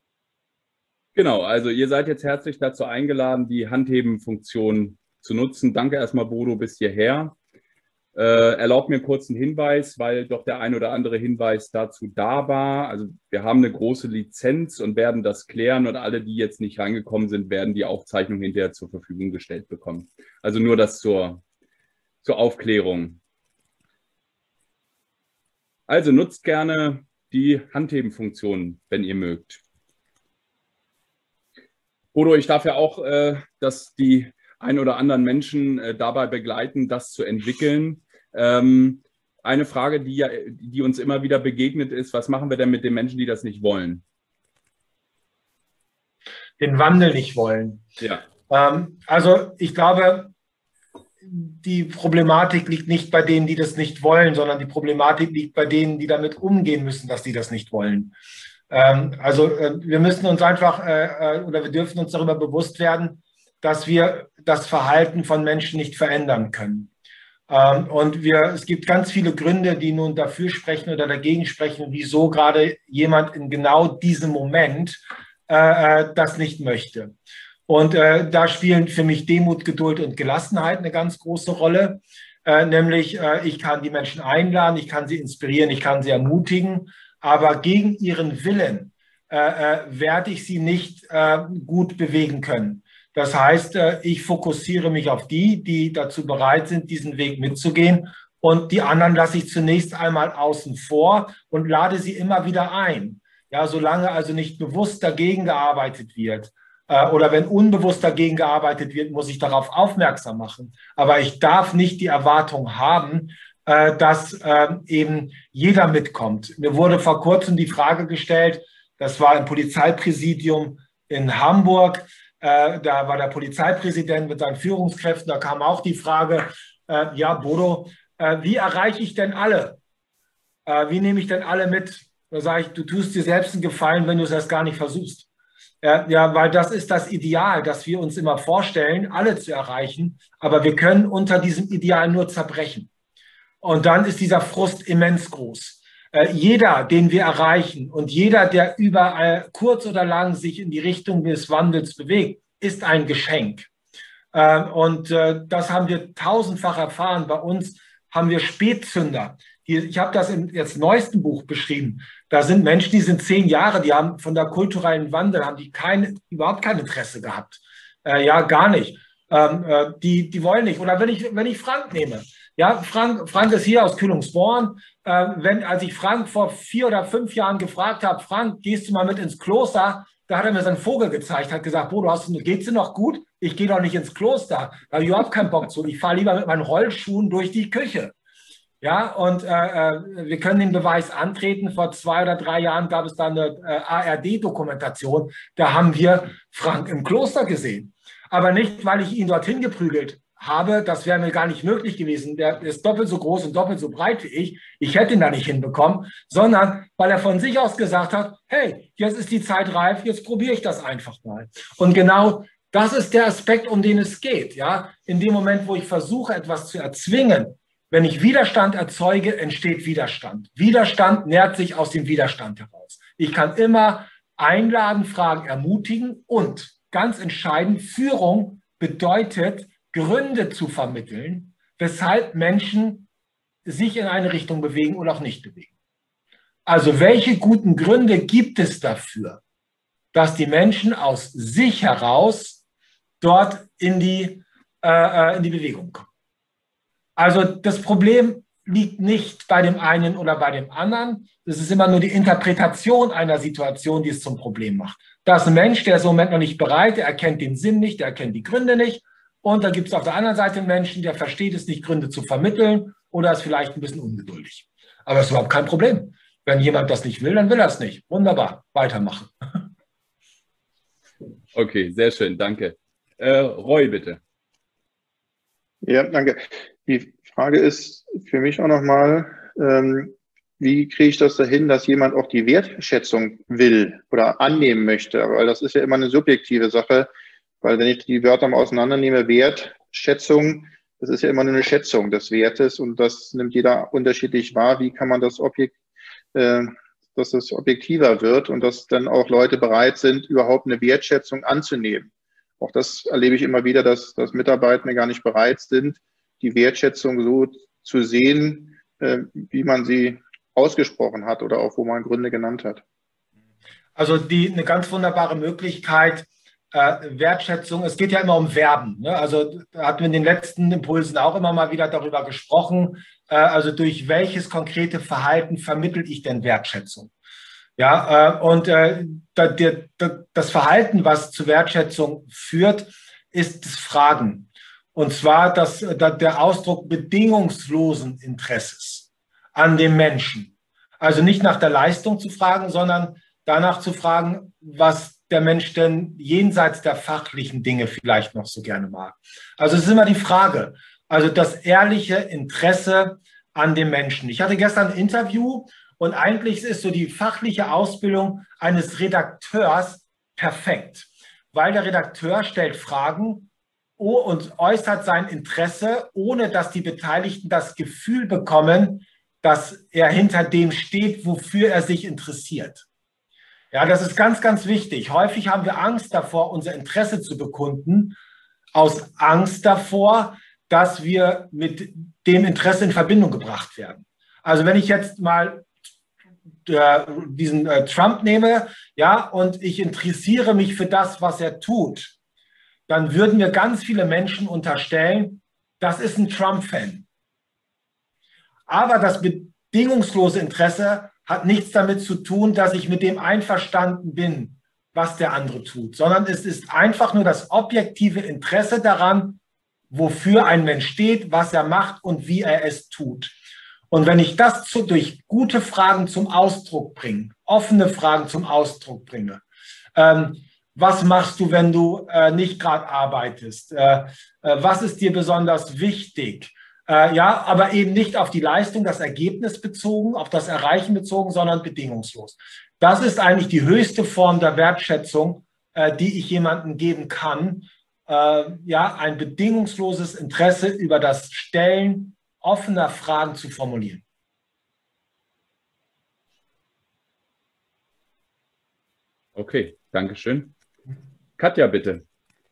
Genau, also ihr seid jetzt herzlich dazu eingeladen, die Handheben-Funktion zu nutzen. Danke erstmal, Bodo, bis hierher. Äh, erlaubt mir einen kurzen Hinweis, weil doch der ein oder andere Hinweis dazu da war. Also wir haben eine große Lizenz und werden das klären, und alle, die jetzt nicht reingekommen sind, werden die Aufzeichnung hinterher zur Verfügung gestellt bekommen. Also nur das zur zur Aufklärung. Also nutzt gerne die Handheben-Funktion, wenn ihr mögt. Bodo, ich darf ja auch, äh, dass die ein oder anderen Menschen äh, dabei begleiten, das zu entwickeln. Ähm, eine Frage, die, ja, die uns immer wieder begegnet ist, was machen wir denn mit den Menschen, die das nicht wollen? Den Wandel nicht wollen. Ja. Ähm, also ich glaube, die Problematik liegt nicht bei denen, die das nicht wollen, sondern die Problematik liegt bei denen, die damit umgehen müssen, dass die das nicht wollen. Ähm, also äh, wir müssen uns einfach äh, oder wir dürfen uns darüber bewusst werden, dass wir das Verhalten von Menschen nicht verändern können. Ähm, und wir, es gibt ganz viele Gründe, die nun dafür sprechen oder dagegen sprechen, wieso gerade jemand in genau diesem Moment äh, das nicht möchte. Und äh, da spielen für mich Demut, Geduld und Gelassenheit eine ganz große Rolle. Äh, nämlich, äh, ich kann die Menschen einladen, ich kann sie inspirieren, ich kann sie ermutigen, aber gegen ihren Willen äh, äh, werde ich sie nicht äh, gut bewegen können. Das heißt, äh, ich fokussiere mich auf die, die dazu bereit sind, diesen Weg mitzugehen. Und die anderen lasse ich zunächst einmal außen vor und lade sie immer wieder ein. Ja, solange also nicht bewusst dagegen gearbeitet wird, oder wenn unbewusst dagegen gearbeitet wird, muss ich darauf aufmerksam machen. Aber ich darf nicht die Erwartung haben, dass eben jeder mitkommt. Mir wurde vor kurzem die Frage gestellt, das war im Polizeipräsidium in Hamburg, da war der Polizeipräsident mit seinen Führungskräften, da kam auch die Frage, ja Bodo, wie erreiche ich denn alle? Wie nehme ich denn alle mit? Da sage ich, du tust dir selbst einen Gefallen, wenn du es erst gar nicht versuchst. Ja, weil das ist das Ideal, das wir uns immer vorstellen, alle zu erreichen. Aber wir können unter diesem Ideal nur zerbrechen. Und dann ist dieser Frust immens groß. Äh, jeder, den wir erreichen und jeder, der überall kurz oder lang sich in die Richtung des Wandels bewegt, ist ein Geschenk. Äh, und äh, das haben wir tausendfach erfahren. Bei uns haben wir Spätzünder. Die, ich habe das im jetzt neuesten Buch beschrieben. Da sind Menschen, die sind zehn Jahre, die haben von der kulturellen Wandel, haben die keine, überhaupt kein Interesse gehabt. Äh, ja, gar nicht. Ähm, äh, die, die wollen nicht. Oder wenn ich, wenn ich Frank nehme. Ja, Frank, Frank ist hier aus Kühlungsborn. Äh, wenn, als ich Frank vor vier oder fünf Jahren gefragt habe, Frank, gehst du mal mit ins Kloster? Da hat er mir seinen Vogel gezeigt, hat gesagt, Bodo, hast du, geht's dir noch gut? Ich gehe doch nicht ins Kloster. Da habe ich überhaupt keinen Bock zu. Ich fahre lieber mit meinen Rollschuhen durch die Küche. Ja, und äh, wir können den Beweis antreten. Vor zwei oder drei Jahren gab es da eine äh, A R D-Dokumentation. Da haben wir Frank im Kloster gesehen. Aber nicht, weil ich ihn dorthin geprügelt habe. Das wäre mir gar nicht möglich gewesen. Der ist doppelt so groß und doppelt so breit wie ich. Ich hätte ihn da nicht hinbekommen. Sondern weil er von sich aus gesagt hat, hey, jetzt ist die Zeit reif, jetzt probiere ich das einfach mal. Und genau das ist der Aspekt, um den es geht. Ja? In dem Moment, wo ich versuche, etwas zu erzwingen, wenn ich Widerstand erzeuge, entsteht Widerstand. Widerstand nährt sich aus dem Widerstand heraus. Ich kann immer einladen, fragen, ermutigen und ganz entscheidend, Führung bedeutet, Gründe zu vermitteln, weshalb Menschen sich in eine Richtung bewegen oder auch nicht bewegen. Also welche guten Gründe gibt es dafür, dass die Menschen aus sich heraus dort in die, äh, in die Bewegung kommen? Also das Problem liegt nicht bei dem einen oder bei dem anderen. Es ist immer nur die Interpretation einer Situation, die es zum Problem macht. Da ist ein Mensch, der ist im Moment noch nicht bereit, der erkennt den Sinn nicht, der erkennt die Gründe nicht. Und da gibt es auf der anderen Seite einen Menschen, der versteht es nicht, Gründe zu vermitteln oder ist vielleicht ein bisschen ungeduldig. Aber es ist überhaupt kein Problem. Wenn jemand das nicht will, dann will er es nicht. Wunderbar, weitermachen. Okay, sehr schön, danke. Äh, Roy, bitte. Ja, danke. Die Frage ist für mich auch nochmal, ähm, wie kriege ich das dahin, dass jemand auch die Wertschätzung will oder annehmen möchte? Weil das ist ja immer eine subjektive Sache, weil wenn ich die Wörter mal auseinandernehme, Wertschätzung, das ist ja immer nur eine Schätzung des Wertes und das nimmt jeder unterschiedlich wahr. Wie kann man das Objekt, äh, dass das objektiver wird und dass dann auch Leute bereit sind, überhaupt eine Wertschätzung anzunehmen? Auch das erlebe ich immer wieder, dass, dass Mitarbeitende gar nicht bereit sind, die Wertschätzung so zu sehen, äh, wie man sie ausgesprochen hat oder auch wo man Gründe genannt hat. Also die, eine ganz wunderbare Möglichkeit, äh, Wertschätzung, es geht ja immer um Verben. Ne? Also da hatten wir in den letzten Impulsen auch immer mal wieder darüber gesprochen, äh, also durch welches konkrete Verhalten vermittle ich denn Wertschätzung? Ja, äh, und äh, da, der, da, das Verhalten, was zu Wertschätzung führt, ist das Fragen. Und zwar das, da, der Ausdruck bedingungslosen Interesses an dem Menschen. Also nicht nach der Leistung zu fragen, sondern danach zu fragen, was der Mensch denn jenseits der fachlichen Dinge vielleicht noch so gerne mag. Also es ist immer die Frage, also das ehrliche Interesse an dem Menschen. Ich hatte gestern ein Interview und eigentlich ist so die fachliche Ausbildung eines Redakteurs perfekt, weil der Redakteur stellt Fragen und äußert sein Interesse, ohne dass die Beteiligten das Gefühl bekommen, dass er hinter dem steht, wofür er sich interessiert. Ja, das ist ganz, ganz wichtig. Häufig haben wir Angst davor, unser Interesse zu bekunden, aus Angst davor, dass wir mit dem Interesse in Verbindung gebracht werden. Also wenn ich jetzt mal äh, diesen äh, Trump nehme, ja, und ich interessiere mich für das, was er tut, dann würden mir ganz viele Menschen unterstellen, das ist ein Trump-Fan. Aber das bedingungslose Interesse hat nichts damit zu tun, dass ich mit dem einverstanden bin, was der andere tut, sondern es ist einfach nur das objektive Interesse daran, wofür ein Mensch steht, was er macht und wie er es tut. Und wenn ich das zu, durch gute Fragen zum Ausdruck bringe, offene Fragen zum Ausdruck bringe, ähm, was machst du, wenn du äh, nicht gerade arbeitest? Äh, äh, was ist dir besonders wichtig? Äh, ja, aber eben nicht auf die Leistung, das Ergebnis bezogen, auf das Erreichen bezogen, sondern bedingungslos. Das ist eigentlich die höchste Form der Wertschätzung, äh, die ich jemandem geben kann. Äh, ja, ein bedingungsloses Interesse über das Stellen offener Fragen zu formulieren. Okay, danke schön. Katja, bitte.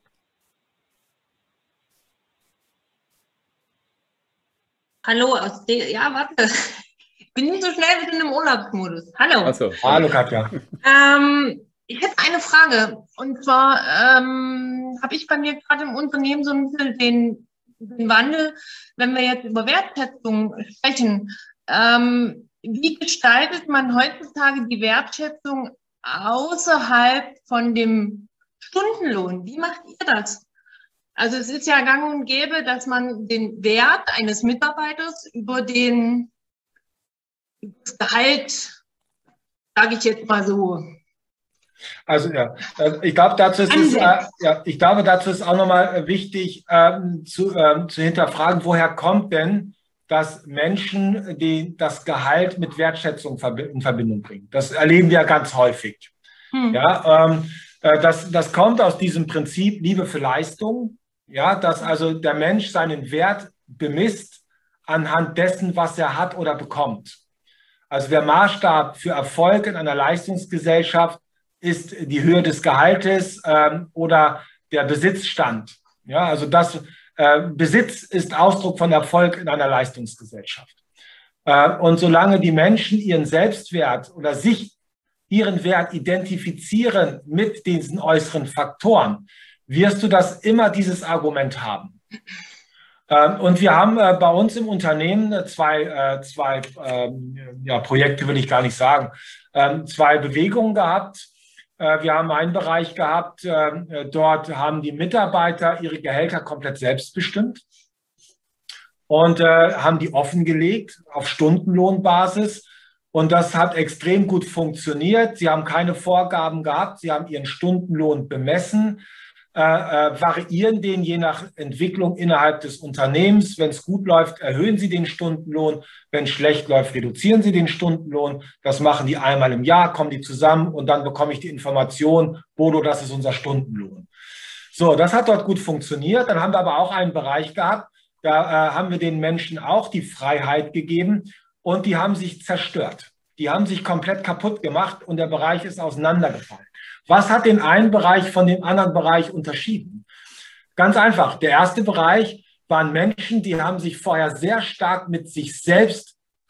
Hallo, aus der, ja, warte. Ich bin nicht so schnell wie in im Urlaubsmodus. Hallo. Ach so. Hallo, Katja. Ähm, ich hätte eine Frage. Und zwar ähm, habe ich bei mir gerade im Unternehmen so ein bisschen den, den Wandel, wenn wir jetzt über Wertschätzung sprechen. Ähm, wie gestaltet man heutzutage die Wertschätzung außerhalb von dem Stundenlohn? Wie macht ihr das? Also es ist ja gang und gäbe, dass man den Wert eines Mitarbeiters über den über das Gehalt, sage ich jetzt mal so. Also ja, ich glaube, dazu ist es, äh, ja, ich glaube, dazu ist auch nochmal wichtig ähm, zu, ähm, zu hinterfragen, woher kommt denn, dass Menschen die, das Gehalt mit Wertschätzung in Verbindung bringen. Das erleben wir ganz häufig. Hm. Ja, ähm, das, das kommt aus diesem Prinzip Liebe für Leistung. Ja, dass also der Mensch seinen Wert bemisst anhand dessen, was er hat oder bekommt. Also der Maßstab für Erfolg in einer Leistungsgesellschaft ist die Höhe des Gehaltes ähm, oder der Besitzstand. Ja, also das äh, Besitz ist Ausdruck von Erfolg in einer Leistungsgesellschaft. Äh, und solange die Menschen ihren Selbstwert oder sich ihren Wert identifizieren mit diesen äußeren Faktoren, wirst du das immer dieses Argument haben. Ähm, und wir haben äh, bei uns im Unternehmen äh, zwei, äh, zwei ähm, ja, Projekte, will ich gar nicht sagen, ähm, zwei Bewegungen gehabt. Äh, wir haben einen Bereich gehabt, äh, dort haben die Mitarbeiter ihre Gehälter komplett selbstbestimmt und äh, haben die offengelegt auf Stundenlohnbasis. Und das hat extrem gut funktioniert. Sie haben keine Vorgaben gehabt, sie haben ihren Stundenlohn bemessen. Äh, äh, variieren den je nach Entwicklung innerhalb des Unternehmens. Wenn es gut läuft, erhöhen sie den Stundenlohn. Wenn es schlecht läuft, reduzieren sie den Stundenlohn. Das machen die einmal im Jahr, kommen die zusammen und dann bekomme ich die Information, Bodo, das ist unser Stundenlohn. So, das hat dort gut funktioniert. Dann haben wir aber auch einen Bereich gehabt, da äh, haben wir den Menschen auch die Freiheit gegeben und die haben sich zerstört. Die haben sich komplett kaputt gemacht und der Bereich ist auseinandergefallen. Was hat den einen Bereich von dem anderen Bereich unterschieden? Ganz einfach. Der erste Bereich waren Menschen, die haben sich vorher sehr stark mit sich selbst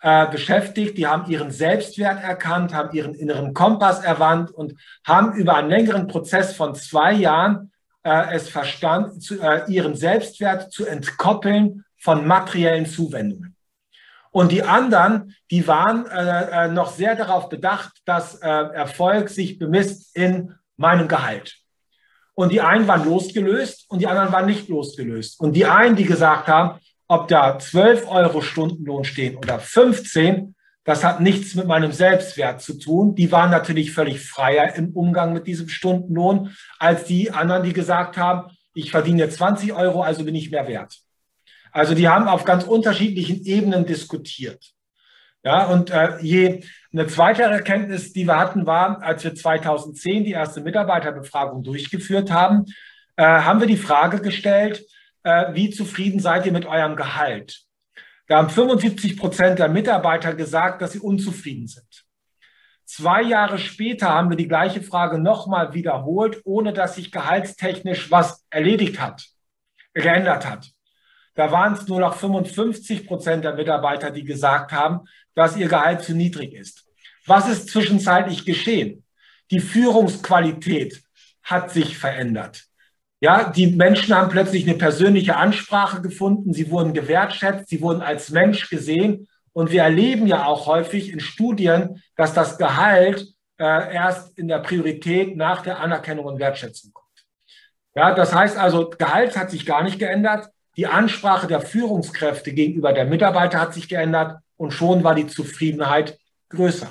äh, beschäftigt, die haben ihren Selbstwert erkannt, haben ihren inneren Kompass erwandt und haben über einen längeren Prozess von zwei Jahren äh, es verstanden, zu, äh, ihren Selbstwert zu entkoppeln von materiellen Zuwendungen. Und die anderen, die waren äh, noch sehr darauf bedacht, dass äh, Erfolg sich bemisst in meinem Gehalt. Und die einen waren losgelöst und die anderen waren nicht losgelöst. Und die einen, die gesagt haben, ob da zwölf Euro Stundenlohn stehen oder fünfzehn, das hat nichts mit meinem Selbstwert zu tun. Die waren natürlich völlig freier im Umgang mit diesem Stundenlohn als die anderen, die gesagt haben, ich verdiene zwanzig Euro, also bin ich mehr wert. Also die haben auf ganz unterschiedlichen Ebenen diskutiert. Ja, und äh, je eine zweite Erkenntnis, die wir hatten, war, als wir zweitausendzehn die erste Mitarbeiterbefragung durchgeführt haben, äh, haben wir die Frage gestellt, äh, wie zufrieden seid ihr mit eurem Gehalt? Da haben fünfundsiebzig Prozent der Mitarbeiter gesagt, dass sie unzufrieden sind. Zwei Jahre später haben wir die gleiche Frage nochmal wiederholt, ohne dass sich gehaltstechnisch was erledigt hat, geändert hat. Da waren es nur noch fünfundfünfzig Prozent der Mitarbeiter, die gesagt haben, dass ihr Gehalt zu niedrig ist. Was ist zwischenzeitlich geschehen? Die Führungsqualität hat sich verändert. Ja, die Menschen haben plötzlich eine persönliche Ansprache gefunden. Sie wurden gewertschätzt, sie wurden als Mensch gesehen. Und wir erleben ja auch häufig in Studien, dass das Gehalt äh, erst in der Priorität nach der Anerkennung und Wertschätzung kommt. Ja, das heißt also, Gehalt hat sich gar nicht geändert. Die Ansprache der Führungskräfte gegenüber der Mitarbeiter hat sich geändert und schon war die Zufriedenheit größer.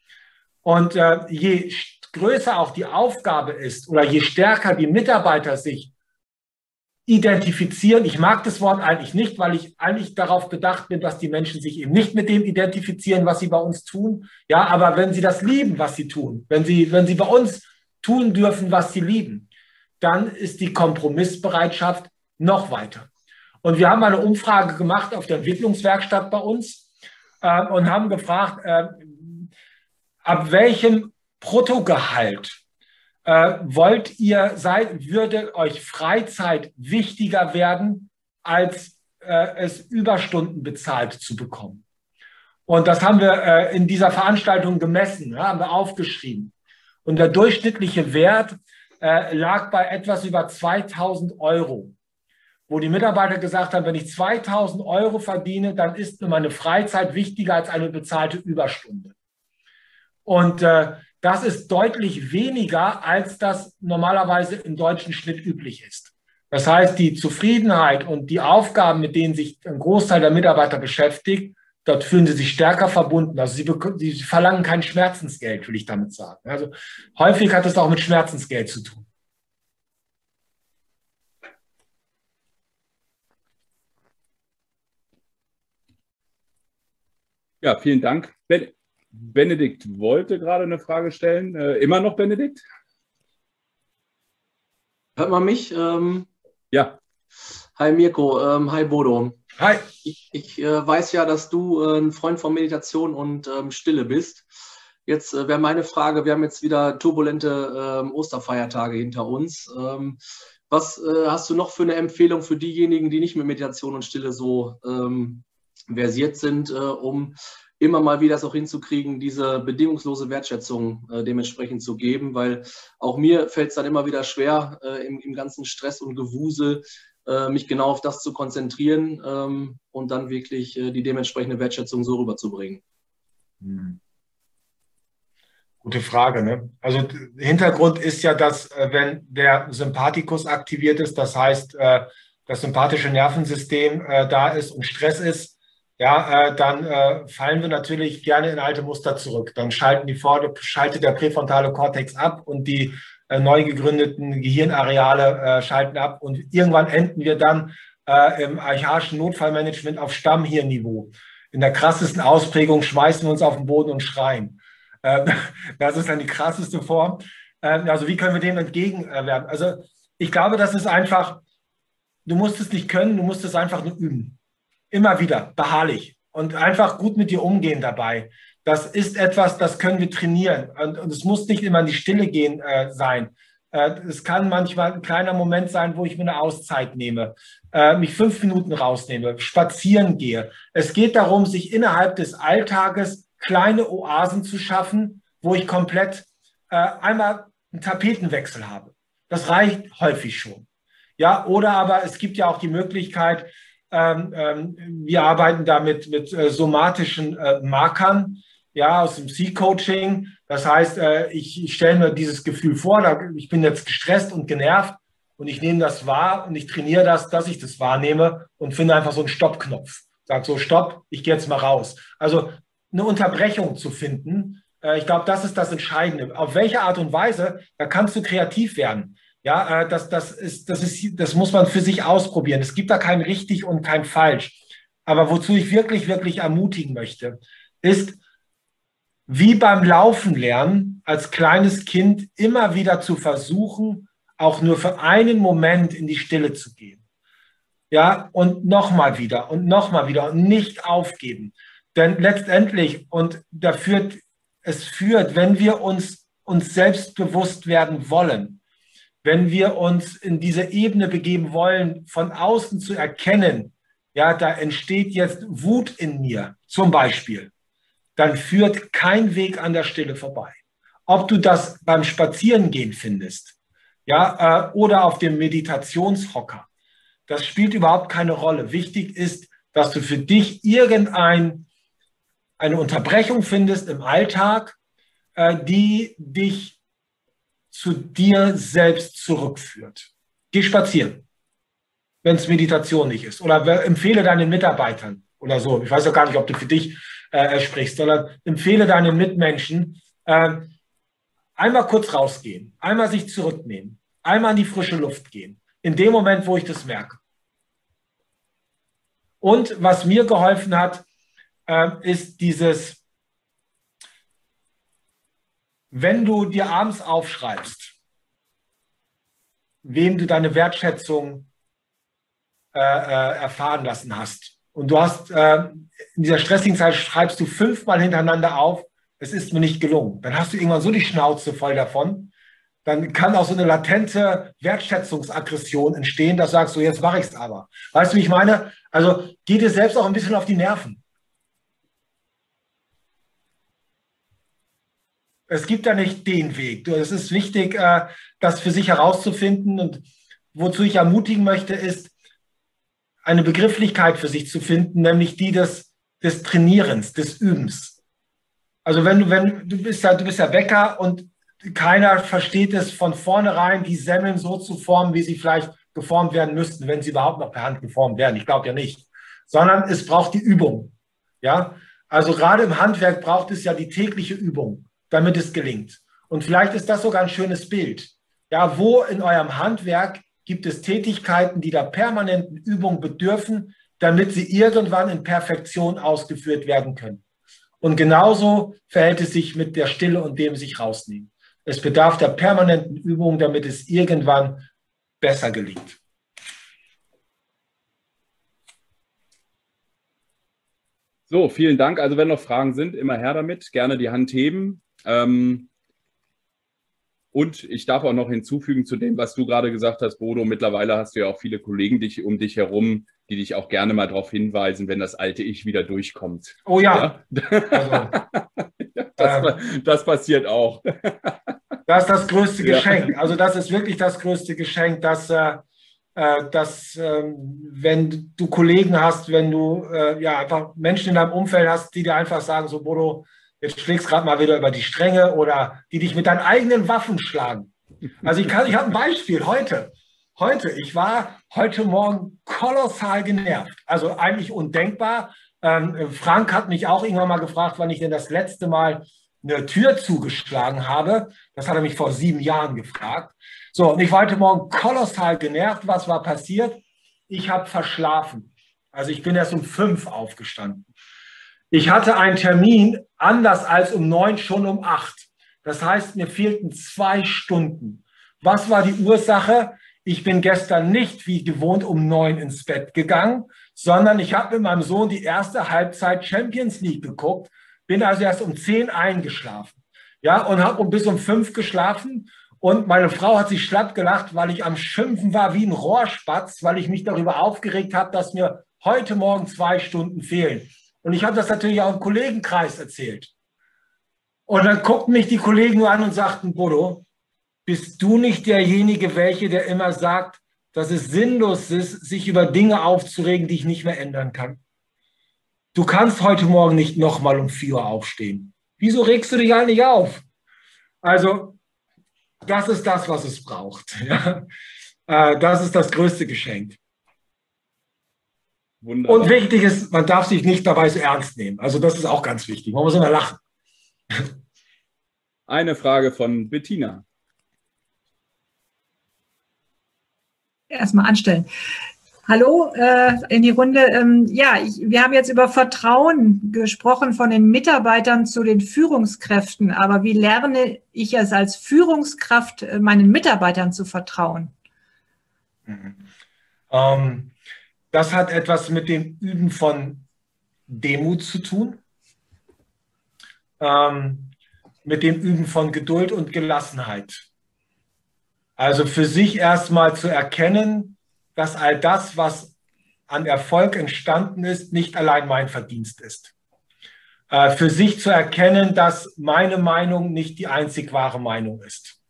Und äh, je größer auch die Aufgabe ist oder je stärker die Mitarbeiter sich identifizieren, ich mag das Wort eigentlich nicht, weil ich eigentlich darauf bedacht bin, dass die Menschen sich eben nicht mit dem identifizieren, was sie bei uns tun. Ja, aber wenn sie das lieben, was sie tun, wenn sie, wenn sie bei uns tun dürfen, was sie lieben, dann ist die Kompromissbereitschaft noch weiter. Und wir haben eine Umfrage gemacht auf der Entwicklungswerkstatt bei uns äh, und haben gefragt, äh, ab welchem Bruttogehalt äh, wollt ihr sein, würde euch Freizeit wichtiger werden, als äh, es Überstunden bezahlt zu bekommen. Und das haben wir äh, in dieser Veranstaltung gemessen, ja, haben wir aufgeschrieben. Und der durchschnittliche Wert äh, lag bei etwas über zweitausend Euro. Wo die Mitarbeiter gesagt haben, wenn ich zweitausend Euro verdiene, dann ist mir meine Freizeit wichtiger als eine bezahlte Überstunde. Und äh, das ist deutlich weniger, als das normalerweise im deutschen Schnitt üblich ist. Das heißt, die Zufriedenheit und die Aufgaben, mit denen sich ein Großteil der Mitarbeiter beschäftigt, dort fühlen sie sich stärker verbunden. Also sie, sie verlangen kein Schmerzensgeld, will ich damit sagen. Also häufig hat es auch mit Schmerzensgeld zu tun. Ja, vielen Dank. Ben Benedikt wollte gerade eine Frage stellen. Äh, immer noch Benedikt? Hört man mich? Ähm, ja. Hi Mirko, ähm, hi Bodo. Hi. Ich, ich äh, weiß ja, dass du äh, ein Freund von Meditation und ähm, Stille bist. Jetzt äh, wäre meine Frage, wir haben jetzt wieder turbulente ähm, Osterfeiertage hinter uns. Ähm, was äh, hast du noch für eine Empfehlung für diejenigen, die nicht mit Meditation und Stille so ähm, versiert sind, äh, um immer mal wieder das auch hinzukriegen, diese bedingungslose Wertschätzung äh, dementsprechend zu geben, weil auch mir fällt es dann immer wieder schwer, äh, im, im ganzen Stress und Gewusel äh, mich genau auf das zu konzentrieren ähm, und dann wirklich äh, die dementsprechende Wertschätzung so rüberzubringen. Hm. Gute Frage, ne? Also Hintergrund ist ja, dass äh, wenn der Sympathikus aktiviert ist, das heißt, äh, das sympathische Nervensystem äh, da ist und Stress ist, ja, äh, dann äh, fallen wir natürlich gerne in alte Muster zurück. Dann schalten die Vor- schaltet der präfrontale Kortex ab und die äh, neu gegründeten Gehirnareale äh, schalten ab. Und irgendwann enden wir dann äh, im archaischen Notfallmanagement auf Stammhirnniveau. In der krassesten Ausprägung schmeißen wir uns auf den Boden und schreien. Äh, das ist dann die krasseste Form. Äh, also wie können wir dem entgegenwirken? Also ich glaube, das ist einfach, du musst es nicht können, du musst es einfach nur üben. Immer wieder, beharrlich und einfach gut mit dir umgehen dabei. Das ist etwas, das können wir trainieren. Und, und es muss nicht immer in die Stille gehen äh, sein. Es kann manchmal ein kleiner Moment sein, wo ich mir eine Auszeit nehme, mich fünf Minuten rausnehme, spazieren gehe. Es geht darum, sich innerhalb des Alltages kleine Oasen zu schaffen, wo ich komplett einmal einen Tapetenwechsel habe. Das reicht häufig schon. Ja, oder aber es gibt ja auch die Möglichkeit, ähm, ähm, wir arbeiten da mit, mit äh, somatischen äh, Markern, ja, aus dem C-Coaching. Das heißt, äh, ich, ich stelle mir dieses Gefühl vor, da, ich bin jetzt gestresst und genervt und ich nehme das wahr und ich trainiere das, dass ich das wahrnehme und finde einfach so einen Stoppknopf. Sag so, stopp, ich gehe jetzt mal raus. Also eine Unterbrechung zu finden, äh, ich glaube, das ist das Entscheidende. Auf welche Art und Weise, da kannst du kreativ werden. Ja, äh, das, das, ist, das, ist, das muss man für sich ausprobieren. Es gibt da kein richtig und kein falsch. Aber wozu ich wirklich, wirklich ermutigen möchte, ist, wie beim Laufen lernen, als kleines Kind immer wieder zu versuchen, auch nur für einen Moment in die Stille zu gehen. Ja, und nochmal wieder und nochmal wieder und nicht aufgeben. Denn letztendlich, und da führt, es führt, wenn wir uns, uns selbst bewusst werden wollen, wenn wir uns in diese Ebene begeben wollen, von außen zu erkennen, ja, da entsteht jetzt Wut in mir, zum Beispiel, dann führt kein Weg an der Stille vorbei. Ob du das beim Spazierengehen findest, ja, äh, oder auf dem Meditationshocker, das spielt überhaupt keine Rolle. Wichtig ist, dass du für dich irgendein, eine Unterbrechung findest im Alltag, äh, die dich zu dir selbst zurückführt. Geh spazieren, wenn es Meditation nicht ist. Oder empfehle deinen Mitarbeitern oder so. Ich weiß ja gar nicht, ob du für dich äh, sprichst, sondern empfehle deinen Mitmenschen, äh, einmal kurz rausgehen, einmal sich zurücknehmen, einmal in die frische Luft gehen. In dem Moment, wo ich das merke. Und was mir geholfen hat, äh, ist dieses, wenn du dir abends aufschreibst, wem du deine Wertschätzung äh, äh, erfahren lassen hast, und du hast äh, in dieser stressigen Zeit schreibst du fünfmal hintereinander auf, es ist mir nicht gelungen, dann hast du irgendwann so die Schnauze voll davon, dann kann auch so eine latente Wertschätzungsaggression entstehen, dass du sagst, so jetzt mache ich es aber. Weißt du, wie ich meine? Also geh dir selbst auch ein bisschen auf die Nerven. Es gibt da nicht den Weg. Es ist wichtig, das für sich herauszufinden. Und wozu ich ermutigen möchte, ist, eine Begrifflichkeit für sich zu finden, nämlich die des, des Trainierens, des Übens. Also wenn du, wenn du bist ja, du bist ja Bäcker und keiner versteht es von vornherein, die Semmeln so zu formen, wie sie vielleicht geformt werden müssten, wenn sie überhaupt noch per Hand geformt werden. Ich glaube ja nicht. Sondern es braucht die Übung. Ja? Also gerade im Handwerk braucht es ja die tägliche Übung, damit es gelingt. Und vielleicht ist das sogar ein schönes Bild. Ja, wo in eurem Handwerk gibt es Tätigkeiten, die der permanenten Übung bedürfen, damit sie irgendwann in Perfektion ausgeführt werden können. Und genauso verhält es sich mit der Stille und dem sich rausnehmen. Es bedarf der permanenten Übung, damit es irgendwann besser gelingt. So, vielen Dank. Also wenn noch Fragen sind, immer her damit. Gerne die Hand heben. Ähm, und ich darf auch noch hinzufügen zu dem, was du gerade gesagt hast, Bodo. Mittlerweile hast du ja auch viele Kollegen dich, um dich herum, die dich auch gerne mal darauf hinweisen, wenn das alte Ich wieder durchkommt. Oh ja. ja? Also, das, ähm, das passiert auch. Das ist das größte Geschenk. Ja. Also das ist wirklich das größte Geschenk, dass, äh, dass äh, wenn du Kollegen hast, wenn du äh, ja einfach Menschen in deinem Umfeld hast, die dir einfach sagen, so Bodo, jetzt schlägst gerade mal wieder über die Stränge, oder die dich mit deinen eigenen Waffen schlagen. Also ich kann, ich habe ein Beispiel heute. Heute, ich war heute Morgen kolossal genervt. Also eigentlich undenkbar. Ähm, Frank hat mich auch irgendwann mal gefragt, wann ich denn das letzte Mal eine Tür zugeschlagen habe. Das hat er mich vor sieben Jahren gefragt. So, und ich war heute Morgen kolossal genervt. Was war passiert? Ich habe verschlafen. Also ich bin erst um fünf aufgestanden. Ich hatte einen Termin, anders als um neun, schon um acht. Das heißt, mir fehlten zwei Stunden. Was war die Ursache? Ich bin gestern nicht wie gewohnt um neun ins Bett gegangen, sondern ich habe mit meinem Sohn die erste Halbzeit Champions League geguckt, bin also erst um zehn eingeschlafen, ja, und habe bis um fünf geschlafen Und meine Frau hat sich schlapp gelacht, weil ich am Schimpfen war wie ein Rohrspatz, weil ich mich darüber aufgeregt habe, dass mir heute Morgen zwei Stunden fehlen. Und ich habe das natürlich auch im Kollegenkreis erzählt. Und dann guckten mich die Kollegen nur an und sagten, Bodo, bist du nicht derjenige, welche, der immer sagt, dass es sinnlos ist, sich über Dinge aufzuregen, die ich nicht mehr ändern kann? Du kannst heute Morgen nicht nochmal um vier Uhr aufstehen. Wieso regst du dich eigentlich auf? Also, das ist das, was es braucht. Ja? Das ist das größte Geschenk. Wunderbar. Und wichtig ist, man darf sich nicht dabei so ernst nehmen. Also das ist auch ganz wichtig. Man muss immer lachen. Eine Frage von Bettina. Erstmal anstellen. Hallo äh, in die Runde. Ähm, ja, ich, wir haben jetzt über Vertrauen gesprochen von den Mitarbeitern zu den Führungskräften. Aber wie lerne ich es als Führungskraft, meinen Mitarbeitern zu vertrauen? Mhm. Ähm, das hat etwas mit dem Üben von Demut zu tun, ähm, mit dem Üben von Geduld und Gelassenheit. Also für sich erstmal zu erkennen, dass all das, was an Erfolg entstanden ist, nicht allein mein Verdienst ist. Äh, für sich zu erkennen, dass meine Meinung nicht die einzig wahre Meinung ist.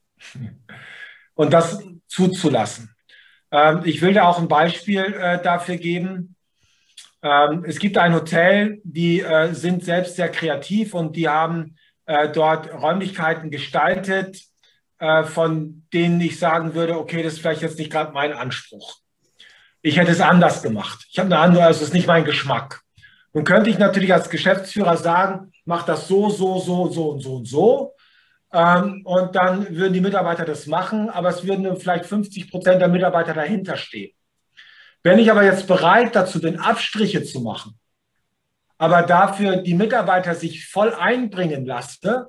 Und das zuzulassen. Ähm, ich will da auch ein Beispiel äh, dafür geben. Ähm, es gibt ein Hotel, die äh, sind selbst sehr kreativ und die haben äh, dort Räumlichkeiten gestaltet, äh, von denen ich sagen würde, okay, das ist vielleicht jetzt nicht gerade mein Anspruch. Ich hätte es anders gemacht. Ich habe eine andere, also es ist nicht mein Geschmack. Nun könnte ich natürlich als Geschäftsführer sagen, mach das so, so, so, so und so und so. Ähm, und dann würden die Mitarbeiter das machen, aber es würden vielleicht fünfzig Prozent der Mitarbeiter dahinter stehen. Wenn ich aber jetzt bereit dazu bin, Abstriche zu machen, aber dafür die Mitarbeiter sich voll einbringen lasse,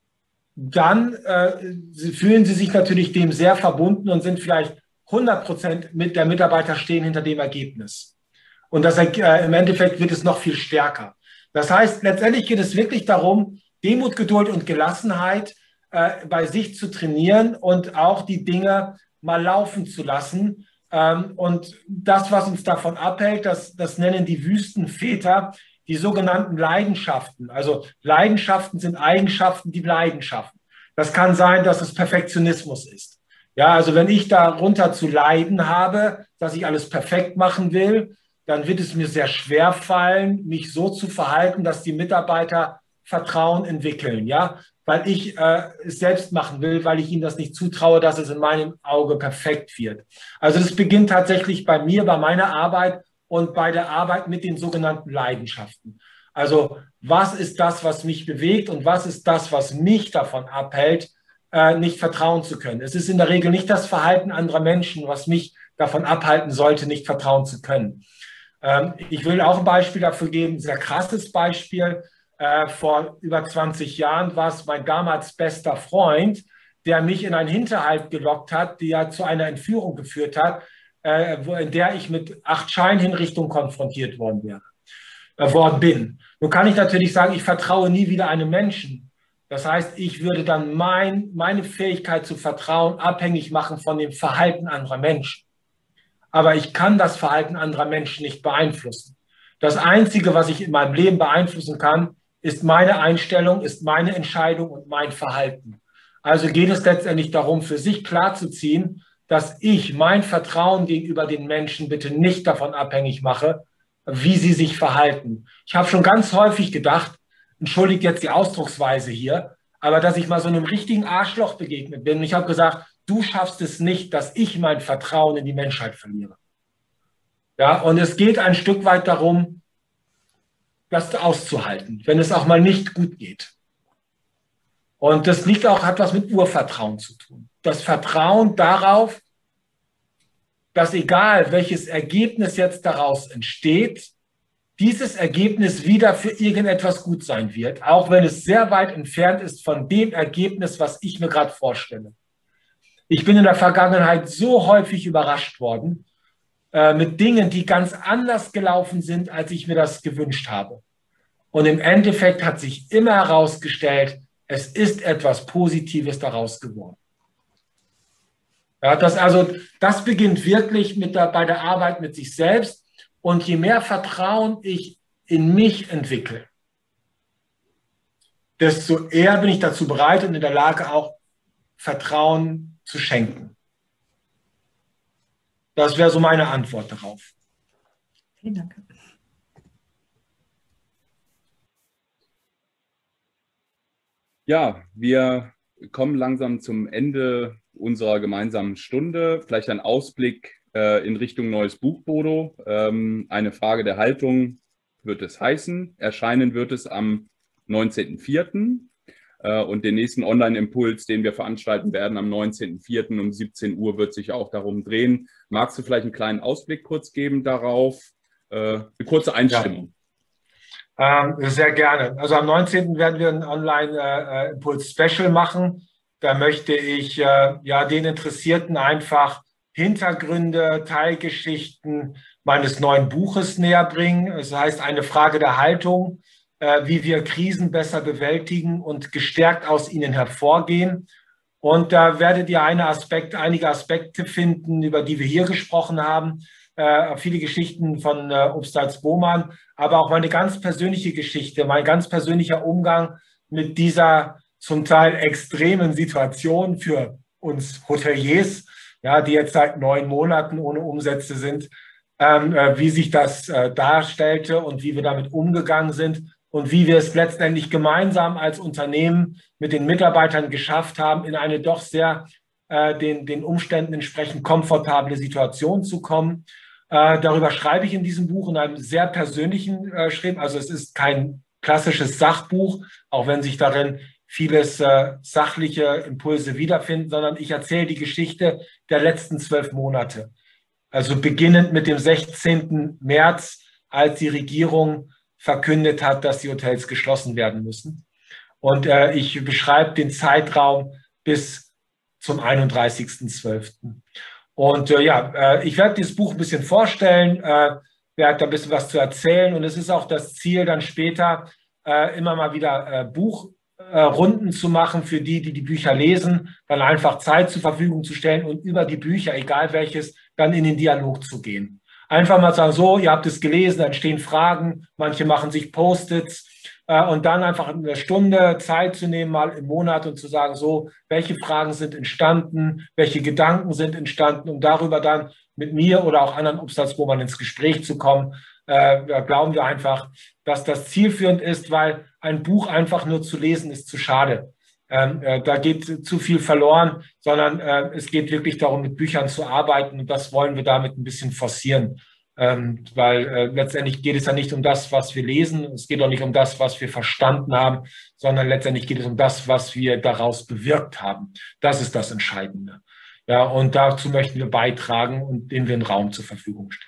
dann äh, fühlen sie sich natürlich dem sehr verbunden und sind vielleicht hundert Prozent mit der Mitarbeiter stehen hinter dem Ergebnis. Und das, äh, im Endeffekt wird es noch viel stärker. Das heißt, letztendlich geht es wirklich darum, Demut, Geduld und Gelassenheit äh, bei sich zu trainieren und auch die Dinge mal laufen zu lassen. Ähm, und das, was uns davon abhält, das, das nennen die Wüstenväter die sogenannten Leidenschaften. Also Leidenschaften sind Eigenschaften, die Leidenschaften. Das kann sein, dass es Perfektionismus ist. Ja, also wenn ich darunter zu leiden habe, dass ich alles perfekt machen will, dann wird es mir sehr schwer fallen, mich so zu verhalten, dass die Mitarbeiter Vertrauen entwickeln, ja, weil ich äh, es selbst machen will, weil ich ihnen das nicht zutraue, dass es in meinem Auge perfekt wird. Also das beginnt tatsächlich bei mir, bei meiner Arbeit und bei der Arbeit mit den sogenannten Leidenschaften. Also was ist das, was mich bewegt und was ist das, was mich davon abhält, nicht vertrauen zu können. Es ist in der Regel nicht das Verhalten anderer Menschen, was mich davon abhalten sollte, nicht vertrauen zu können. Ich will auch ein Beispiel dafür geben, ein sehr krasses Beispiel. Vor über zwanzig Jahren war es mein damals bester Freund, der mich in einen Hinterhalt gelockt hat, die ja zu einer Entführung geführt hat, in der ich mit acht Scheinhinrichtungen konfrontiert worden wäre, worden bin. Nun kann ich natürlich sagen, ich vertraue nie wieder einem Menschen. Das heißt, ich würde dann mein, meine Fähigkeit zu vertrauen abhängig machen von dem Verhalten anderer Menschen. Aber ich kann das Verhalten anderer Menschen nicht beeinflussen. Das Einzige, was ich in meinem Leben beeinflussen kann, ist meine Einstellung, ist meine Entscheidung und mein Verhalten. Also geht es letztendlich darum, für sich klarzuziehen, dass ich mein Vertrauen gegenüber den Menschen bitte nicht davon abhängig mache, wie sie sich verhalten. Ich habe schon ganz häufig gedacht, entschuldigt jetzt die Ausdrucksweise hier, aber dass ich mal so einem richtigen Arschloch begegnet bin. Und ich habe gesagt, du schaffst es nicht, dass ich mein Vertrauen in die Menschheit verliere. Ja, und es geht ein Stück weit darum, das auszuhalten, wenn es auch mal nicht gut geht. Und das liegt auch, hat was mit Urvertrauen zu tun. Das Vertrauen darauf, dass egal welches Ergebnis jetzt daraus entsteht, dieses Ergebnis wieder für irgendetwas gut sein wird, auch wenn es sehr weit entfernt ist von dem Ergebnis, was ich mir gerade vorstelle. Ich bin in der Vergangenheit so häufig überrascht worden äh, mit Dingen, die ganz anders gelaufen sind, als ich mir das gewünscht habe. Und im Endeffekt hat sich immer herausgestellt, es ist etwas Positives daraus geworden. Ja, das, also, das beginnt wirklich mit der, bei der Arbeit mit sich selbst. Und je mehr Vertrauen ich in mich entwickle, desto eher bin ich dazu bereit und in der Lage, auch Vertrauen zu schenken. Das wäre so meine Antwort darauf. Vielen Dank. Ja, wir kommen langsam zum Ende unserer gemeinsamen Stunde. Vielleicht ein Ausblick äh, in Richtung neues Buch, Bodo. Ähm, eine Frage der Haltung wird es heißen. Erscheinen wird es am neunzehnten vierten Äh, und den nächsten Online-Impuls, den wir veranstalten werden am neunzehnten vierten um siebzehn Uhr, wird sich auch darum drehen. Magst du vielleicht einen kleinen Ausblick kurz geben darauf? Äh, eine kurze Einstimmung. Ja. Ähm, sehr gerne. Also am neunzehnten werden wir ein Online-Impuls-Special machen. Da möchte ich äh, ja den Interessierten einfach Hintergründe, Teilgeschichten meines neuen Buches näher bringen. Es heißt eine Frage der Haltung, äh, wie wir Krisen besser bewältigen und gestärkt aus ihnen hervorgehen. Und da werdet ihr eine Aspekt, einige Aspekte finden, über die wir hier gesprochen haben. Äh, viele Geschichten von äh, Obstalz-Bohmann, aber auch meine ganz persönliche Geschichte, mein ganz persönlicher Umgang mit dieser zum Teil extremen Situation für uns Hoteliers, ja, die jetzt seit neun Monaten ohne Umsätze sind, ähm, äh, wie sich das äh, darstellte und wie wir damit umgegangen sind und wie wir es letztendlich gemeinsam als Unternehmen mit den Mitarbeitern geschafft haben, in eine doch sehr äh, den, den Umständen entsprechend komfortable Situation zu kommen. Äh, darüber schreibe ich in diesem Buch in einem sehr persönlichen äh, Schritt. Also es ist kein klassisches Sachbuch, auch wenn sich darin vieles äh, sachliche Impulse wiederfinden, sondern ich erzähle die Geschichte der letzten zwölf Monate. Also beginnend mit dem sechzehnten März, als die Regierung verkündet hat, dass die Hotels geschlossen werden müssen. Und äh, ich beschreibe den Zeitraum bis zum einunddreißigsten zwölften Und äh, ja, äh, ich werde dieses Buch ein bisschen vorstellen, äh, werde da ein bisschen was zu erzählen. Und es ist auch das Ziel, dann später äh, immer mal wieder äh, Buchrunden äh, zu machen für die, die die Bücher lesen, dann einfach Zeit zur Verfügung zu stellen und über die Bücher, egal welches, dann in den Dialog zu gehen. Einfach mal sagen, so, ihr habt es gelesen, dann stehen Fragen, manche machen sich Post-its äh, und dann einfach eine Stunde Zeit zu nehmen, mal im Monat und zu sagen, so, welche Fragen sind entstanden, welche Gedanken sind entstanden, um darüber dann mit mir oder auch anderen Obstalz-Bohmann ins Gespräch zu kommen. Äh, da glauben wir einfach, dass das zielführend ist, weil ein Buch einfach nur zu lesen ist zu schade. Ähm, äh, da geht zu viel verloren, sondern äh, es geht wirklich darum, mit Büchern zu arbeiten und das wollen wir damit ein bisschen forcieren, ähm, weil äh, letztendlich geht es ja nicht um das, was wir lesen, es geht auch nicht um das, was wir verstanden haben, sondern letztendlich geht es um das, was wir daraus bewirkt haben. Das ist das Entscheidende. Ja, und dazu möchten wir beitragen und denen wir einen Raum zur Verfügung stellen.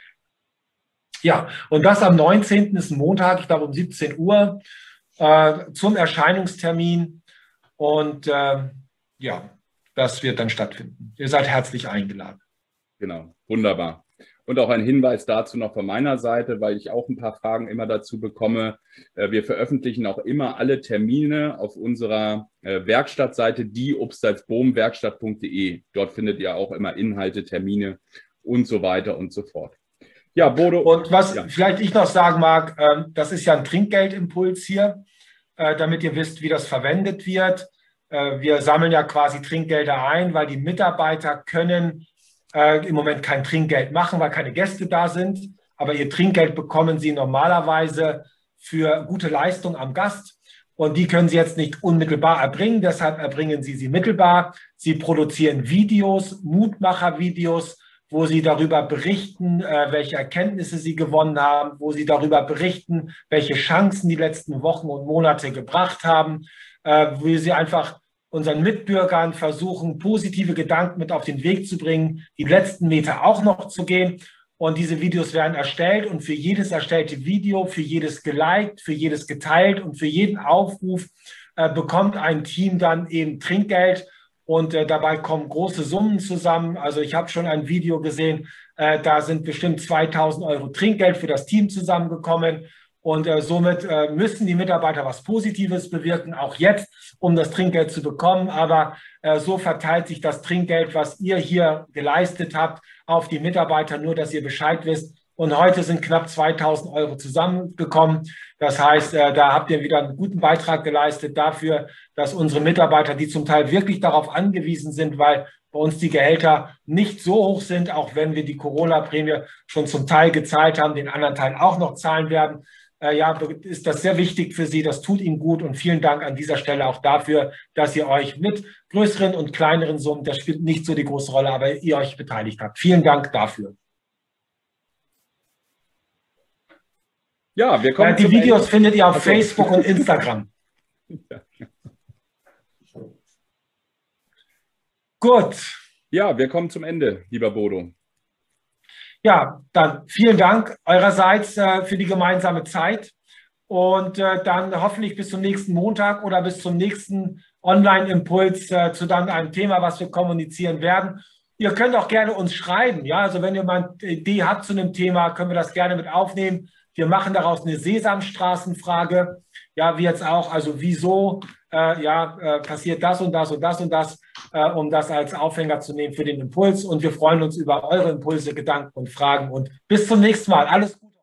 Ja, und das am neunzehnten ist ein Montag, ich glaube um siebzehn Uhr, äh, zum Erscheinungstermin. Und äh, ja, das wird dann stattfinden. Ihr seid herzlich eingeladen. Genau, wunderbar. Und auch ein Hinweis dazu noch von meiner Seite, weil ich auch ein paar Fragen immer dazu bekomme. Äh, wir veröffentlichen auch immer alle Termine auf unserer äh, Werkstattseite, die obstalz-bohm werkstatt punkt de. Dort findet ihr auch immer Inhalte, Termine und so weiter und so fort. Ja, Bodo. Und was ja. vielleicht ich noch sagen mag, äh, das ist ja ein Trinkgeldimpuls hier. Damit ihr wisst, wie das verwendet wird. Wir sammeln ja quasi Trinkgelder ein, weil die Mitarbeiter können äh, im Moment kein Trinkgeld machen, weil keine Gäste da sind. Aber ihr Trinkgeld bekommen sie normalerweise für gute Leistung am Gast. Und die können sie jetzt nicht unmittelbar erbringen, deshalb erbringen sie sie mittelbar. Sie produzieren Videos, Mutmacher-Videos, wo sie darüber berichten, äh, welche Erkenntnisse sie gewonnen haben, wo sie darüber berichten, welche Chancen die letzten Wochen und Monate gebracht haben, äh, wo sie einfach unseren Mitbürgern versuchen, positive Gedanken mit auf den Weg zu bringen, die letzten Meter auch noch zu gehen. Und diese Videos werden erstellt und für jedes erstellte Video, für jedes geliked, für jedes geteilt und für jeden Aufruf äh, bekommt ein Team dann eben Trinkgeld. Und äh, dabei kommen große Summen zusammen. Also ich habe schon ein Video gesehen, äh, da sind bestimmt zweitausend Euro Trinkgeld für das Team zusammengekommen. Und äh, somit äh, müssen die Mitarbeiter was Positives bewirken, auch jetzt, um das Trinkgeld zu bekommen. Aber äh, so verteilt sich das Trinkgeld, was ihr hier geleistet habt, auf die Mitarbeiter, nur dass ihr Bescheid wisst. Und heute sind knapp zweitausend Euro zusammengekommen. Das heißt, äh, da habt ihr wieder einen guten Beitrag geleistet dafür, dass unsere Mitarbeiter, die zum Teil wirklich darauf angewiesen sind, weil bei uns die Gehälter nicht so hoch sind, auch wenn wir die Corona-Prämie schon zum Teil gezahlt haben, den anderen Teil auch noch zahlen werden. Äh, ja, ist das sehr wichtig für Sie. Das tut Ihnen gut. Und vielen Dank an dieser Stelle auch dafür, dass ihr euch mit größeren und kleineren Summen, das spielt nicht so die große Rolle, aber ihr euch beteiligt habt. Vielen Dank dafür. Ja, wir kommen. Ja, die Videos Ende. findet ihr auf okay. Facebook und Instagram. Ja. Gut. Ja, wir kommen zum Ende, lieber Bodo. Ja, dann vielen Dank eurerseits äh, für die gemeinsame Zeit und äh, dann hoffentlich bis zum nächsten Montag oder bis zum nächsten Online-Impuls äh, zu dann einem Thema, was wir kommunizieren werden. Ihr könnt auch gerne uns schreiben, ja, also wenn ihr mal eine Idee habt zu einem Thema, können wir das gerne mit aufnehmen. Wir machen daraus eine Sesamstraßenfrage, ja, wie jetzt auch, also wieso äh, ja, äh, passiert das und das und das und das, äh, um das als Aufhänger zu nehmen für den Impuls. Und wir freuen uns über eure Impulse, Gedanken und Fragen. Und bis zum nächsten Mal. Alles Gute.